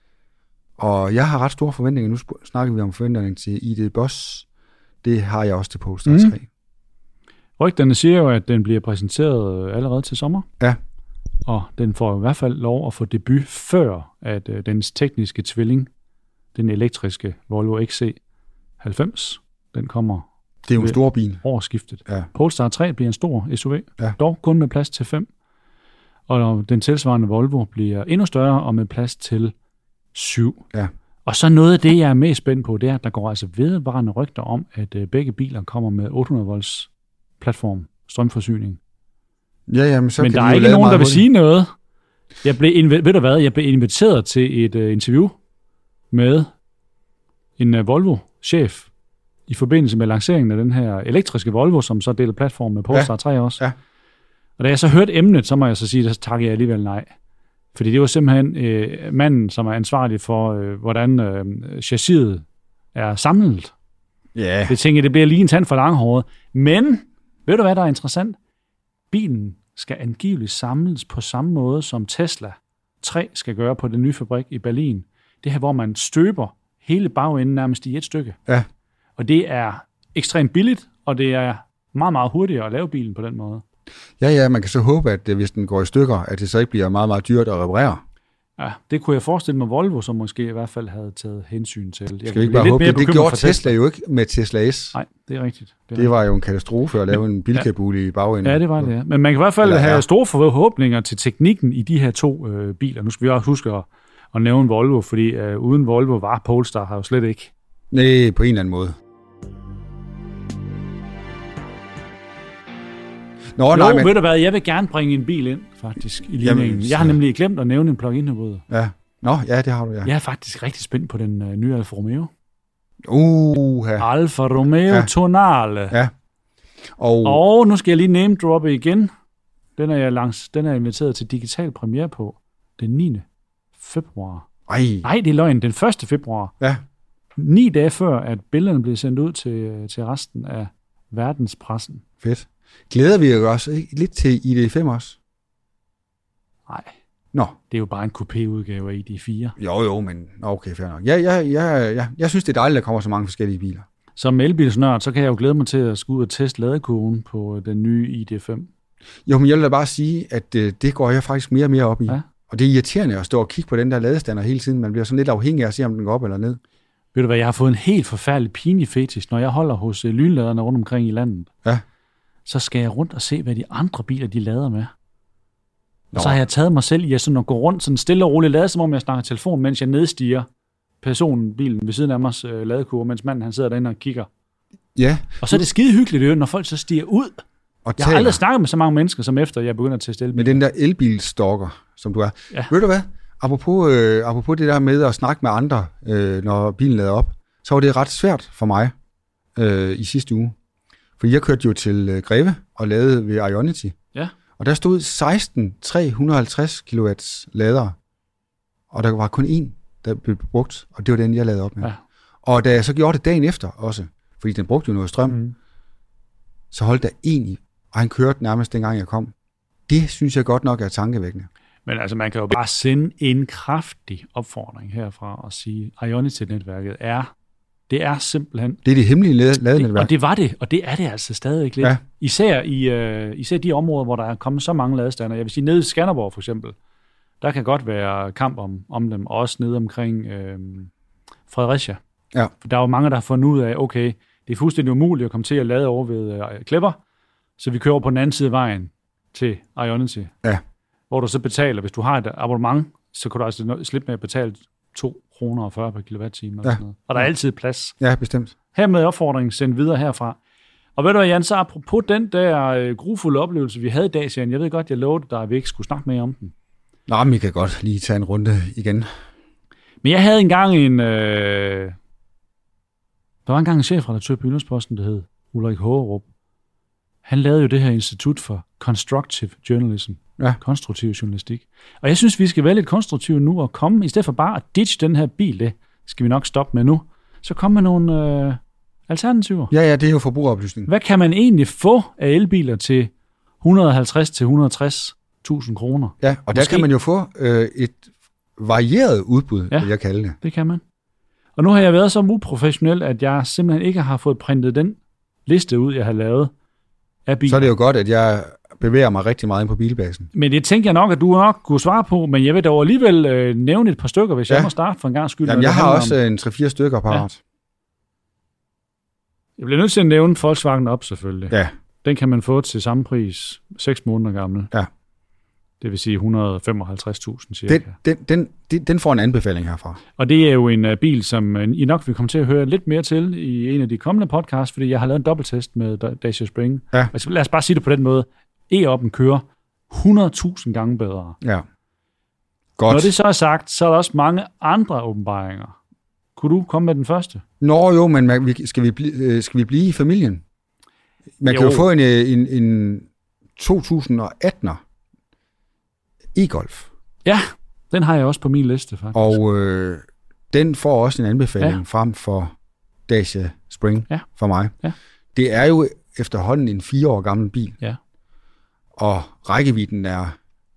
Og jeg har ret store forventninger. Nu snakker vi om forventninger til ID Boss. Det har jeg også til Polestar 3. Rygterne siger jo, at den bliver præsenteret allerede til sommer. Ja. Og den får i hvert fald lov at få debut før, at dens tekniske tvilling, den elektriske Volvo XC90, den kommer. Det er jo en stor bil. Årsskiftet. Ja. Polestar 3 bliver en stor SUV, dog kun med plads til 5. Og den tilsvarende Volvo bliver endnu større og med plads til 7. Ja. Og så noget af det, jeg er mest spændt på, det er, at der går altså vedvarende rygter om, at begge biler kommer med 800 volts platform, strømforsyning. Ja, men der er ikke nogen, der vil sige noget. Jeg blev inviteret til et interview med en Volvo-chef i forbindelse med lanceringen af den her elektriske Volvo, som så deler platform med Polestar 3 også. Ja. Og da jeg så hørte emnet, så må jeg så sige, så takker jeg alligevel nej. Fordi det var simpelthen manden, som er ansvarlig for, hvordan chassiset er samlet. Ja. Det tænker jeg, det bliver lige en tand for langhåret. Men, ved du hvad, der er interessant? Bilen skal angiveligt samles på samme måde, som Tesla 3 skal gøre på den nye fabrik i Berlin. Det her, hvor man støber hele bagenden nærmest i et stykke. Ja. Og det er ekstremt billigt, og det er meget, meget hurtigere at lave bilen på den måde. Ja, man kan så håbe, at hvis den går i stykker, at det så ikke bliver meget, meget dyrt at reparere. Ja, det kunne jeg forestille mig Volvo, som måske i hvert fald havde taget hensyn til. Skal vi ikke bare håbe, det gjorde Tesla jo ikke med Tesla S. Nej, det er rigtigt. Det var jo en katastrofe at lave en bilkabule i bagenden. Ja, det var det, ja. Men man kan i hvert fald have store forhåbninger til teknikken i de her 2 biler. Nu skal vi også huske at nævne Volvo, fordi uden Volvo var Polestar her jo slet ikke. Nej, på en eller anden måde. Ved du hvad, jeg vil gerne bringe en bil ind, faktisk, i ligningen. Jeg har nemlig glemt at nævne en plug-in hybrid. Ja. Ja, det har du, ja. Jeg er faktisk rigtig spændt på den nye Alfa Romeo. Alfa Romeo Tonale. Ja. Og nu skal jeg lige name-droppe igen. Den er inviteret til digital premiere på den 9. februar. Nej, det er løgn. Den 1. februar. Ja. 9 dage før, at billederne bliver sendt ud til resten af verdenspressen. Fedt. Glæder vi os lidt til ID5 også? Nej. Nå. Det er jo bare en coupé-udgave af ID4. Jo, men okay, fair nok. Jeg synes, det er dejligt, at der kommer så mange forskellige biler. Som elbilsnørd, så kan jeg jo glæde mig til at skulle ud og teste ladekurven på den nye ID5. Jo, men jeg vil da bare sige, at det går jeg faktisk mere og mere op i. Ja. Og det er irriterende at stå og kigge på den der ladestander hele tiden. Man bliver sådan lidt afhængig af at se, om den går op eller ned. Ved du hvad, jeg har fået en helt forfærdelig pinlig fetish, når jeg holder hos lynladerne rundt omkring i landet. Ja. Så skal jeg rundt og se, hvad de andre biler, de lader med. Og så har jeg taget mig selv i sådan at gå rundt sådan stille og roligt, lade som om jeg snakker telefon, mens jeg nedstiger bilen ved siden af mig ladekurve, mens manden han sidder derinde og kigger. Ja. Og så er det skide hyggeligt, når folk så stiger ud. Jeg har aldrig snakket med så mange mennesker, som efter jeg begynder at teste elbiler. Med den der elbilstalker, som du er. Ja. Ved du hvad? apropos det der med at snakke med andre, når bilen lader op, så var det ret svært for mig i sidste uge. For jeg kørte jo til Greve og ladede ved Ionity. Ja. Og der stod 16 350 kW ladere. Og der var kun én, der blev brugt, og det var den, jeg lavede op med. Ja. Og da jeg så gjorde det dagen efter også, fordi den brugte jo noget strøm, så holdt der en i, og han kørte nærmest dengang jeg kom. Det synes jeg godt nok er tankevækkende. Men altså, man kan jo bare sende en kraftig opfordring herfra og sige, Ionity-netværket det er simpelthen... Det er det hemmelige ladenetværk. Og det var det, og det er det altså stadigvæk lidt. Ja. Især de områder, hvor der er kommet så mange ladestander. Jeg vil sige, nede i Skanderborg for eksempel, der kan godt være kamp om dem, også nede omkring Fredericia. Ja. For der er jo mange, der har fundet ud af, okay, det er fuldstændig umuligt at komme til at lade over ved Klepper, så vi kører på den anden side af vejen til Ionity. Ja. Hvor du så betaler, hvis du har et abonnement, så kan du altså slippe med at betale 2 kroner og 40 per kilowatt-time. Ja. Og der er altid plads. Ja, bestemt. Hermed opfordringen sendt videre herfra. Og ved du hvad, Jan, så apropos den der grufulde oplevelse, vi havde i dag, Jan, jeg ved godt, jeg lovede dig, at vi ikke skulle snakke mere om den. Nå, men I kan godt lige tage en runde igen. Men jeg havde engang der var engang en chefredaktør på Jyllandsposten, der hed Ulrik Hågerup. Han lavede jo det her institut for Constructive Journalism. Ja. Konstruktiv journalistik. Og jeg synes, vi skal være lidt konstruktive nu og komme, i stedet for bare at ditch den her bil, det skal vi nok stoppe med nu, så komme med nogle alternativer. Ja, det er jo forbrugeroplysning. Hvad kan man egentlig få af elbiler til 150-160.000 kroner? Ja, og der kan man jo få et varieret udbud, vil jeg kalde det. Det kan man. Og nu har jeg været så uprofessionel, at jeg simpelthen ikke har fået printet den liste ud, jeg har lavet af biler. Så er det jo godt, at jeg bevæger mig rigtig meget ind på bilbasen. Men det tænker jeg nok, at du nok kunne svare på, men jeg vil dog alligevel nævne et par stykker, hvis jeg må starte for en gang skyld. Jamen, jeg har også en 3-4 stykker parat. Ja. Jeg bliver nødt til at nævne Volkswagen Up selvfølgelig. Ja. Den kan man få til samme pris, 6 måneder gammel. Ja. Det vil sige 155.000 cirka. Den får en anbefaling herfra. Og det er jo en bil, som I nok vil komme til at høre lidt mere til i en af de kommende podcasts, fordi jeg har lavet en dobbelttest med Dacia Spring. Ja. Altså, lad os bare sige det på den måde. E-Up'en kører 100.000 gange bedre. Ja. Godt. Når det så er sagt, så er der også mange andre åbenbaringer. Kunne du komme med den første? Nå jo, men skal vi blive i familien? Man kan jo få en 2018'er e-Golf. Ja, den har jeg også på min liste faktisk. Og den får også en anbefaling frem for Dacia Spring for mig. Ja. Det er jo efterhånden en 4 år gammel bil. Ja. Og rækkevidden er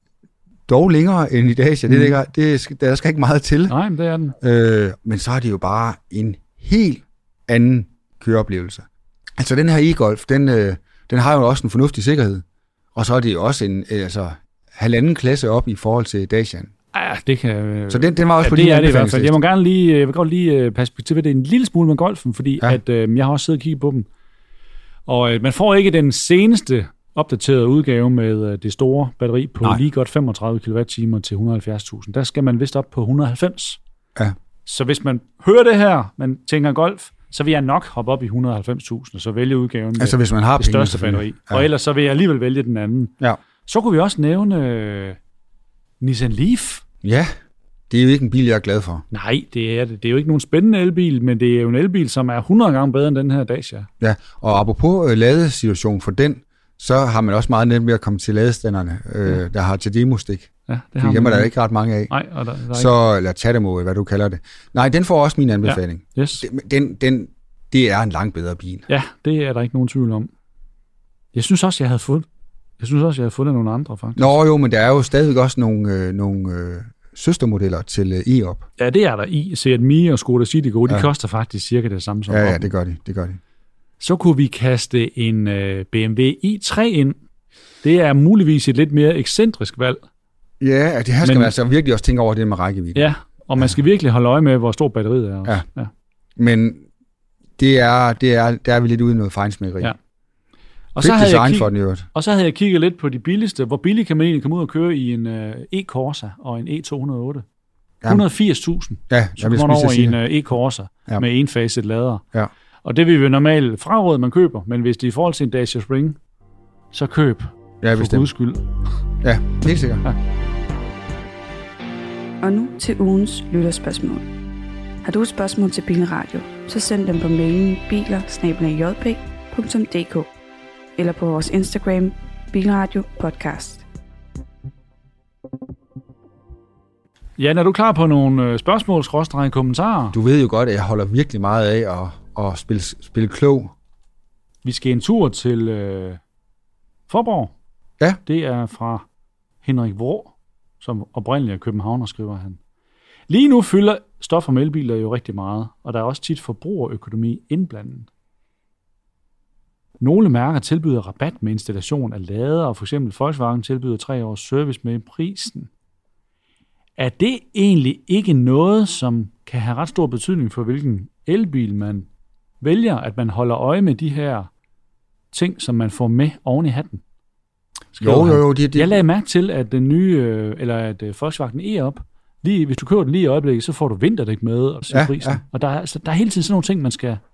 dog længere end i Dacia. Der skal ikke meget til. Nej, men det er den. Men så er det jo bare en helt anden køreoplevelse. Altså den her e-Golf, den har jo også en fornuftig sikkerhed. Og så er det jo også en halvanden klasse op i forhold til Dacia'en. Ja, det kan... Så den var også på det er det i hvert fald. Jeg vil godt lige perspektivere det en lille smule med Golfen, fordi at, jeg har også siddet og kigget på dem. Og man får ikke den seneste opdaterede udgave med det store batteri på lige godt 35 kWh til 170.000. Der skal man vist op på 190. Ja. Så hvis man hører det her, man tænker Golf, så vil jeg nok hoppe op i 190.000, så vælge udgaven med hvis man har det største batteri. Ja. Og ellers så vil jeg alligevel vælge den anden. Ja. Så kunne vi også nævne Nissan Leaf. Ja, det er jo ikke en bil, jeg er glad for. Nej, det er det. Det er jo ikke nogen spændende elbil, men det er jo en elbil, som er 100 gange bedre end den her Dacia. Ja, og apropos ladesituation for den, så har man også meget nemt med at komme til ladestanderne, der har CHAdeMO-stik. Ja, det har man. Der er ikke ret mange af. Nej, og der så, eller CHAdeMO, hvad du kalder det. Nej, den får også min anbefaling. Ja. Yes. Det er en langt bedre bil. Ja, det er der ikke nogen tvivl om. Jeg synes også, jeg havde fundet nogle andre, faktisk. Nå jo, men der er jo stadig også nogle søstermodeller til e-Up. Ja, det er der i. Seat Mii og Skoda Citigo, de koster faktisk cirka det samme som Up'en. Ja, det gør de. Så kunne vi kaste en BMW i3 ind. Det er muligvis et lidt mere ekscentrisk valg. Ja, det her skal man altså virkelig også tænke over det med rækkevidde. Ja, og man skal virkelig holde øje med, hvor stor batteriet er også. Ja. Men der er vi lidt ude i noget fejnsmækkeri. Ja. Og så havde jeg kigget lidt på de billigste. Hvor billigt kan man egentlig komme ud og køre i en e-Corsa og en E208? 180.000. Ja, så kommer man over i en e-Corsa med enfaset lader. Ja. Og det vil vi normalt fraråde, man køber. Men hvis det er i forhold til en Dacia Spring, så køb. Ja, for guds skyld. Ja, helt sikkert. Ja. Og nu til ugens lytterspørgsmål. Har du et spørgsmål til Bilradio, så send dem på mailen biler@jp.dk eller på vores Instagram Bilradio Podcast. Jan, er du klar på nogle spørgsmål/kommentarer? Du ved jo godt, at jeg holder virkelig meget af at spille klog. Vi skal en tur til Forborg. Ja. Det er fra Henrik Vrå, som oprindeligt er københavner, skriver han. Lige nu fylder stof- og elbiler jo rigtig meget, og der er også tit forbrugerøkonomi indblandet. Nogle mærker tilbyder rabat med installation af lader, og for eksempel Volkswagen tilbyder 3 års service med prisen. Er det egentlig ikke noget, som kan have ret stor betydning for, hvilken elbil man vælger, at man holder øje med de her ting, som man får med oven i hatten? Jo. Jeg lagde mærke til, at den nye, at Volkswagen E-Up, lige, hvis du køber den lige i øjeblikket, så får du vinterdæk med og prisen. Ja. Og der er hele tiden sådan nogle ting,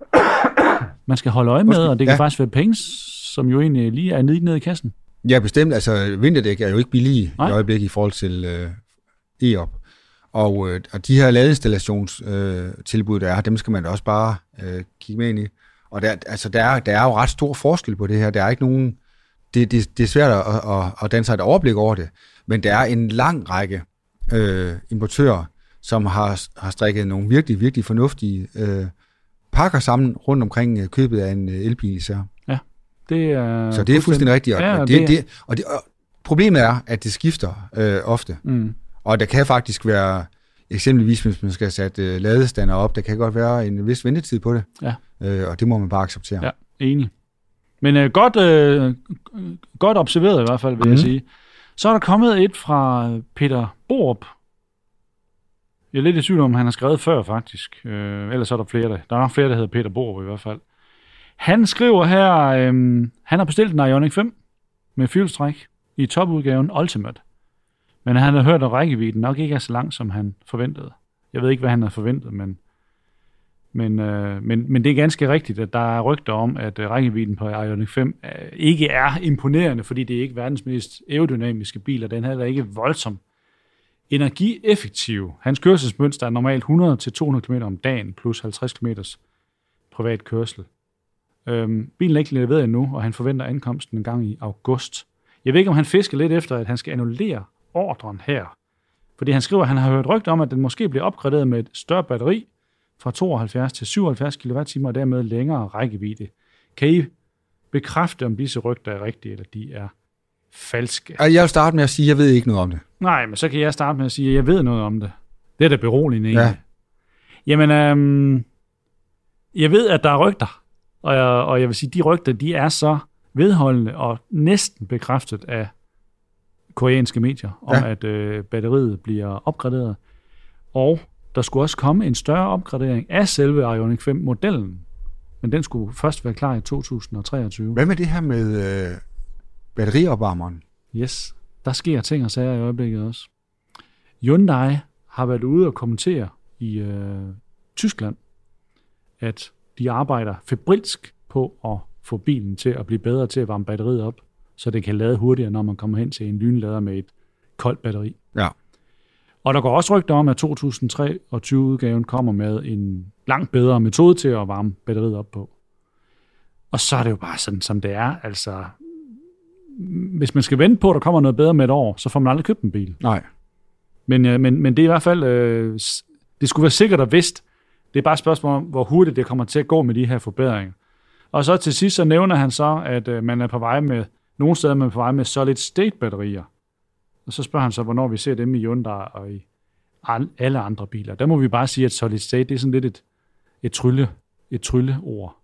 man skal holde øje med, og det kan faktisk være penge, som jo egentlig lige er nede i kassen. Ja, bestemt. Altså, vinterdæk er jo ikke billige i øjeblikket i forhold til E-Up. Og de her ladeinstallationstilbud, der er, dem skal man også bare kigge med ind i. Og der er jo ret stor forskel på det her. Der er ikke nogen... Det er svært at danne sig et overblik over det, men der er en lang række importører, som har strikket nogle virkelig, virkelig fornuftige pakker sammen rundt omkring købet af en elbil især. Ja, det er... Så det er fuldstændig rigtigt. Og problemet er, at det skifter ofte. Mm. Og der kan faktisk være, eksempelvis hvis man skal sætte ladestander op, der kan godt være en vis ventetid på det. Ja. Og det må man bare acceptere. Ja, enig. Men godt observeret i hvert fald, vil jeg sige. Så er der kommet et fra Peter Borup. Jeg er lidt i tvivl om, han har skrevet før faktisk. Ellers er der flere. Der er nok flere, der hedder Peter Borup i hvert fald. Han skriver her, han har bestilt en Ioniq 5 med fyrtræk i topudgaven Ultimate. Men han har hørt, at rækkevidden nok ikke er så lang, som han forventede. Jeg ved ikke, hvad han havde forventet, men det er ganske rigtigt, at der er rygter om, at rækkevidden på Ioniq 5 ikke er imponerende, fordi det er ikke verdens mest aerodynamiske bil, og den er ikke voldsomt energieffektiv. Hans kørselsmønster er normalt 100-200 km om dagen, plus 50 km privat kørsel. Bilen er ikke leveret endnu, og han forventer ankomsten en gang i august. Jeg ved ikke, om han fisker lidt efter, at han skal annullere ordren her. Fordi han skriver, at han har hørt rygter om, at den måske bliver opgraderet med et større batteri, fra 72 til 77 kWh og dermed længere rækkevidde. Kan I bekræfte, om disse rygter er rigtige, eller de er falske? Jeg vil starte med at sige, at jeg ved ikke noget om det. Nej, men så kan jeg starte med at sige, at jeg ved noget om det. Det er da beroligende egentlig. Ja. Jamen, jeg ved, at der er rygter, og jeg vil sige, at de rygter, de er så vedholdende og næsten bekræftet af koreanske medier, om at batteriet bliver opgraderet, og der skulle også komme en større opgradering af selve Ioniq 5-modellen, men den skulle først være klar i 2023. Hvad med det her med batteriopvarmeren? Yes, der sker ting og sager i øjeblikket også. Hyundai har været ude og kommentere i Tyskland, at de arbejder febrilsk på at få bilen til at blive bedre til at varme batteriet op, så det kan lade hurtigere, når man kommer hen til en lynlader med et koldt batteri. Ja. Og der går også rygter om, at 2023-udgaven kommer med en langt bedre metode til at varme batteriet op på. Og så er det jo bare sådan, som det er. Altså, hvis man skal vente på, at der kommer noget bedre med et år, så får man aldrig købt en bil. Nej. Men det er i hvert fald, det skulle være sikkert og vist. Det er bare et spørgsmål om, hvor hurtigt det kommer til at gå med de her forbedringer. Og så til sidst, så nævner han så, at man er på vej med, nogle steder man er på vej med solid state batterier. Og så spørger han så, hvornår vi ser dem i Hyundai og i alle andre biler. Der må vi bare sige, at solid state, det er sådan lidt et trylleord.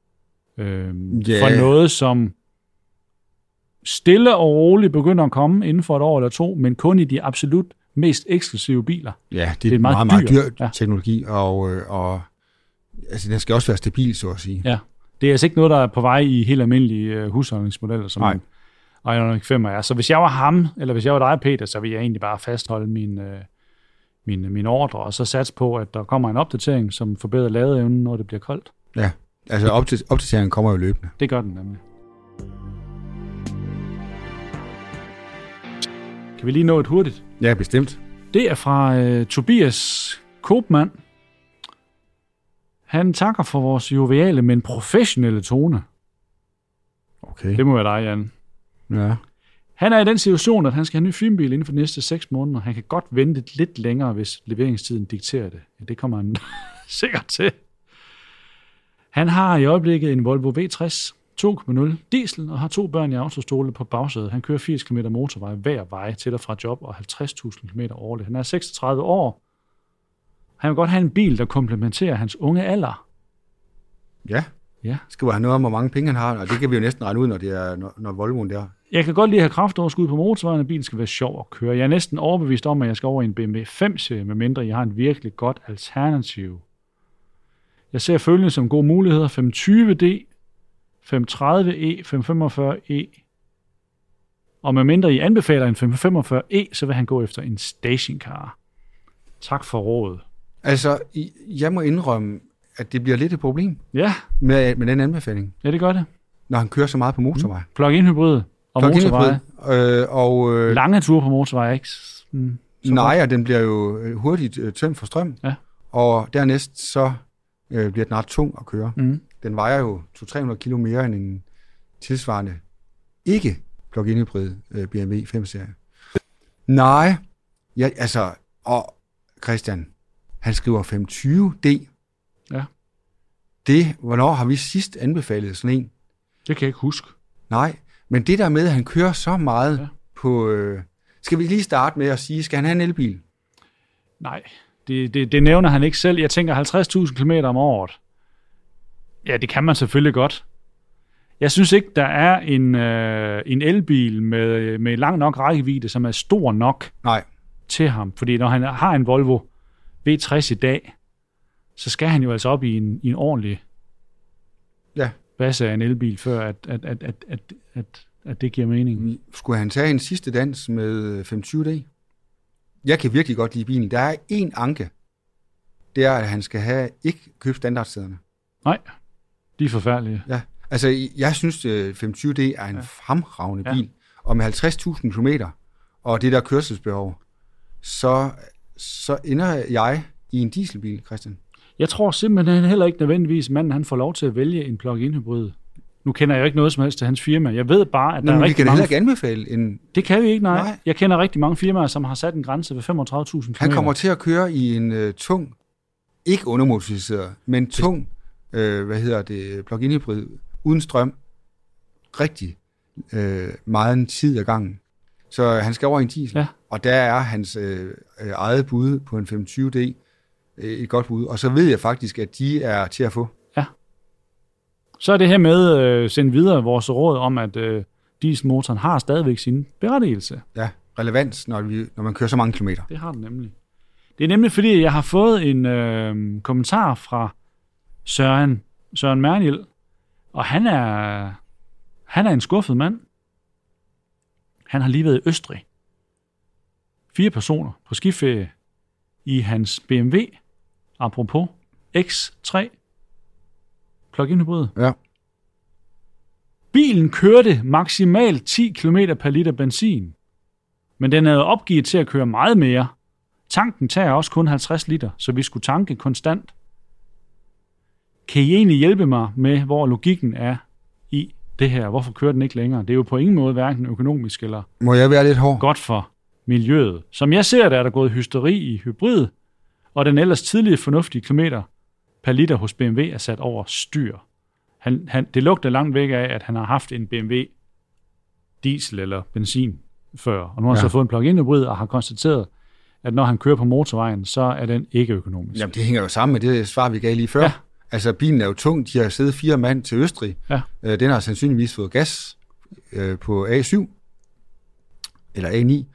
For noget, som stille og roligt begynder at komme inden for et år eller to, men kun i de absolut mest eksklusive biler. Ja, det er meget, meget dyr teknologi, og altså, den skal også være stabil, så at sige. Ja, det er altså ikke noget, der er på vej i helt almindelige husholdningsmodeller, som Ioniq 5 er. Så hvis jeg var ham, eller hvis jeg var dig, Peter, så ville jeg egentlig bare fastholde min ordre, og så satse på, at der kommer en opdatering, som forbedrer ladeevnen, når det bliver koldt. Ja, altså opdateringen kommer jo løbende. Det gør den nemlig. Kan vi lige nå et hurtigt? Ja, bestemt. Det er fra Tobias Kopmann. Han takker for vores joviale, men professionelle tone. Okay. Det må være dig, Jan. Ja. Han er i den situation, at han skal have en ny firmabil inden for de næste 6 måneder. Han kan godt vente lidt længere, hvis leveringstiden dikterer det. Ja, det kommer han sikkert til. Han har i øjeblikket en Volvo V60 2.0 diesel og har 2 børn i autostole på bagsædet. Han kører 80 km motorvej hver vej til og fra job og 50.000 km årligt. Han er 36 år. Han vil godt have en bil, der komplementerer hans unge alder. Ja. Skriver han noget om, hvor mange penge han har, og det kan vi jo næsten regne ud, når det er når Volvoen der. Jeg kan godt lide at have kraftoverskud på motorvejen, og bilen skal være sjov at køre. Jeg er næsten overbevist om, at jeg skal over i en BMW 5-serie, medmindre jeg har en virkelig godt alternativ. Jeg ser følgende som gode muligheder: 520D, 530E, 545E. Og medmindre I anbefaler en 545E, så vil han gå efter en stationcar. Tak for rådet. Altså, jeg må indrømme, at det bliver lidt et problem med den anbefaling. Ja, det gør det. Når han kører så meget på motorvej. Plug-in hybrid og motorvej. Lange ture på motorvej, ikke? Nej, og den bliver jo hurtigt tømt for strøm. Ja. Og dernæst så bliver den ret tung at køre. Den vejer jo 200-300 kilo mere end en tilsvarende ikke plug-in hybrid BMW 5-serie. Nej, og Christian, han skriver 520D. Ja. Hvornår har vi sidst anbefalet sådan en? Det kan jeg ikke huske. Nej, men det der med, at han kører så meget på... skal vi lige starte med at sige, skal han have en elbil? Nej, det nævner han ikke selv. Jeg tænker 50.000 km om året. Ja, det kan man selvfølgelig godt. Jeg synes ikke, der er en elbil med lang nok rækkevidde, som er stor nok til ham. Fordi når han har en Volvo V60 i dag, så skal han jo altså op i en ordentlig base af en elbil, før at det giver mening. Skulle han tage en sidste dans med 520D? Jeg kan virkelig godt lide bilen. Der er én anke. Det er, at han skal ikke købe standardsæderne. Nej, de er forfærdelige. Ja, altså jeg synes 520D er en fremragende bil. Og med 50.000 km og det der kørselsbehov, så ender jeg i en dieselbil, Christian. Jeg tror simpelthen heller ikke nødvendigvis, manden han får lov til at vælge en plug-in hybrid. Nu kender jeg jo ikke noget som helst til hans firma. Jeg ved bare, at der er rigtig mange... Vi kan heller ikke anbefale en... Det kan vi ikke, nej. Jeg kender rigtig mange firmaer, som har sat en grænse ved 35.000 km. Han kommer til at køre i en tung, ikke undermotoriseret, men tung, plug-in hybrid, uden strøm, rigtig meget en tid ad gangen. Så han skal over i en diesel, og der er hans eget bud på en 520D et godt bud. Og så ved jeg faktisk, at de er til at få. Ja. Så er det her med sendt videre vores råd om, at dieselmotoren har stadigvæk sin berettigelse. Ja, relevans, når man kører så mange kilometer. Det har den nemlig. Det er nemlig fordi, jeg har fået en kommentar fra Søren Mernil, og han er en skuffet mand. Han har lige været i Østrig. 4 personer på skiferie i hans BMW, apropos X3 plug-in hybrid. Ja. Bilen kørte maksimalt 10 km per liter benzin, men den er opgivet til at køre meget mere. Tanken tager også kun 50 liter, så vi skulle tanke konstant. Kan I egentlig hjælpe mig med, hvor logikken er i det her? Hvorfor kører den ikke længere? Det er jo på ingen måde hverken økonomisk eller må jeg være lidt hård? Godt for miljøet. Som jeg ser det, er der gået hysteri i hybrid, og den ellers tidlige fornuftige kilometer per liter hos BMW er sat over styr. Det lugter langt væk af, at han har haft en BMW diesel eller benzin før, og nu har han så fået en plug-in hybrid og har konstateret, at når han kører på motorvejen, så er den ikke økonomisk. Jamen, det hænger jo sammen med det svar, vi gav lige før. Ja. Altså, bilen er jo tung. De har siddet 4 mand til Østrig. Ja. Den har sandsynligvis fået gas på A7 eller A9,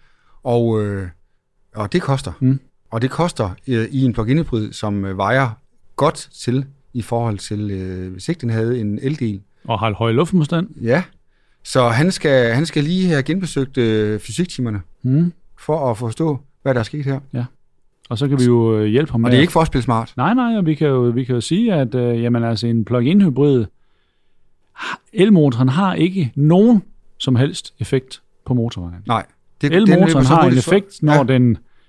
og det koster. Og det koster i en plug-in hybrid, som vejer godt til i forhold til, hvis ikke den havde en eldel. Og har høj luftmodstand. Ja, så han skal lige have genbesøgt fysiktimerne for at forstå, hvad der er sket her. Ja. Og så kan vi jo hjælpe ham med. Og det er ikke for at spille smart. Nej, og vi kan jo sige, at en plug-in hybrid, elmotoren har ikke nogen som helst effekt på motorvejen. Nej. Elmotoren har en effekt, når den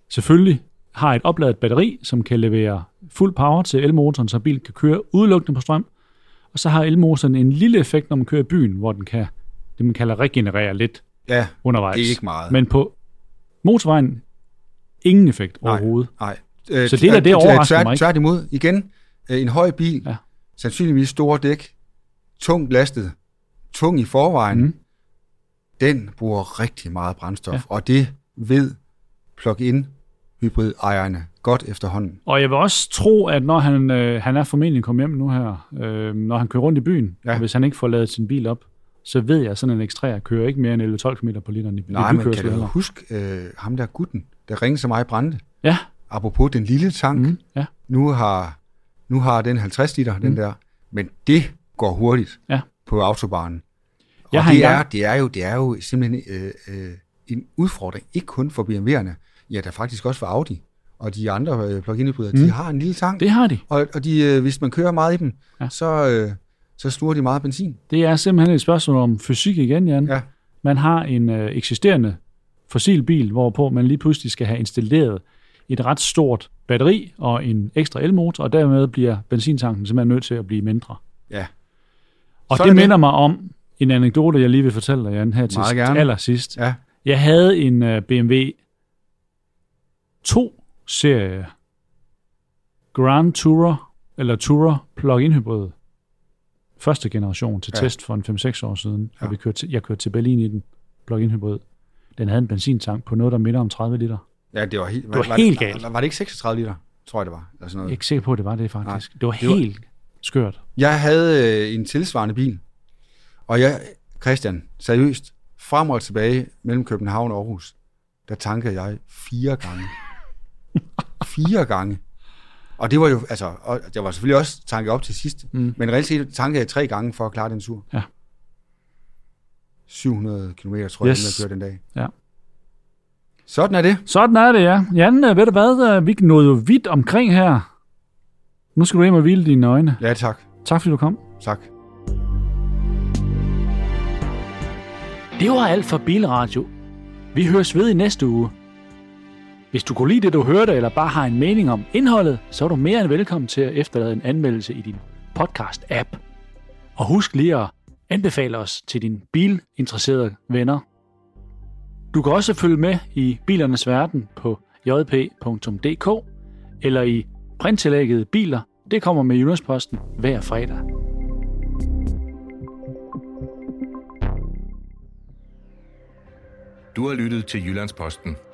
selvfølgelig har et opladet batteri, som kan levere fuld power til elmotoren, så bilen kan køre udelukkende på strøm. Og så har elmotoren en lille effekt, når man kører i byen, hvor den kan, det man kalder regenerere lidt undervejs. Det er ikke meget. Men på motorvejen, ingen effekt overhovedet. Nej. Så det overrasker mig ikke. Tværtimod, igen, en høj bil, sandsynligvis store dæk, tungt lastet, tung i forvejen, den bruger rigtig meget brændstof, og det ved plug-in hybrid-ejerne godt efterhånden. Og jeg vil også tro, at når han er formentlig kommet hjem nu her, når han kører rundt i byen, og hvis han ikke får ladet sin bil op, så ved jeg, at sådan en X3 kører ikke mere end 11-12 km på literen i Nej, men kan du huske ham der gutten, der ringede så meget brændte? Ja. Apropos den lille tank. Nu har den 50 liter, den der, men det går hurtigt på autobahnen. Og det er jo simpelthen en udfordring, ikke kun for BMW'erne, ja, der faktisk også for Audi og de andre plug-in hybrider. De har en lille tank. Det har de. Og de, hvis man kører meget i dem, så sluger de meget benzin. Det er simpelthen et spørgsmål om fysik igen, Jan. Ja. Man har en eksisterende fossilbil, hvorpå man lige pludselig skal have installeret et ret stort batteri og en ekstra elmotor, og dermed bliver benzintanken simpelthen nødt til at blive mindre. Ja. Og det minder mig om en anekdote, jeg lige vil fortælle dig, Jan, her til allersidst. Ja. Jeg havde en BMW 2-serie Grand Tourer, eller Tourer plug-in hybrid. Første generation til test for en 5-6 år siden. Og jeg kørte til Berlin i den plug-in hybrid. Den havde en benzintank på noget, der minder om 30 liter. Ja, det var helt galt. Var det ikke 36 liter, tror jeg det var? Eller sådan noget. Jeg er ikke sikker på, at det var det faktisk. Nej, det var helt skørt. Jeg havde en tilsvarende bil, og Christian, seriøst, frem og tilbage mellem København og Aarhus, der tankede jeg 4 gange. 4 gange. Og det var jo, altså, og jeg var selvfølgelig også tanket op til sidst, men reelt set tankede jeg 3 gange for at klare den tur. Ja. 700 kilometer, tror jeg, jeg kørte den dag. Ja. Sådan er det. Sådan er det, ja. Jan, ved du hvad? Vi nåede jo vidt omkring her. Nu skal du hjem og hvile dine øjne. Ja, tak. Tak fordi du kom. Tak. Det var alt for Bilradio. Vi høres ved i næste uge. Hvis du kunne lide det, du hørte, eller bare har en mening om indholdet, så er du mere end velkommen til at efterlade en anmeldelse i din podcast-app. Og husk lige at anbefale os til dine bilinteresserede venner. Du kan også følge med i bilernes verden på jp.dk eller i printtillægget Biler. Det kommer med Jyllandsposten hver fredag. Du har lyttet til Jyllandsposten.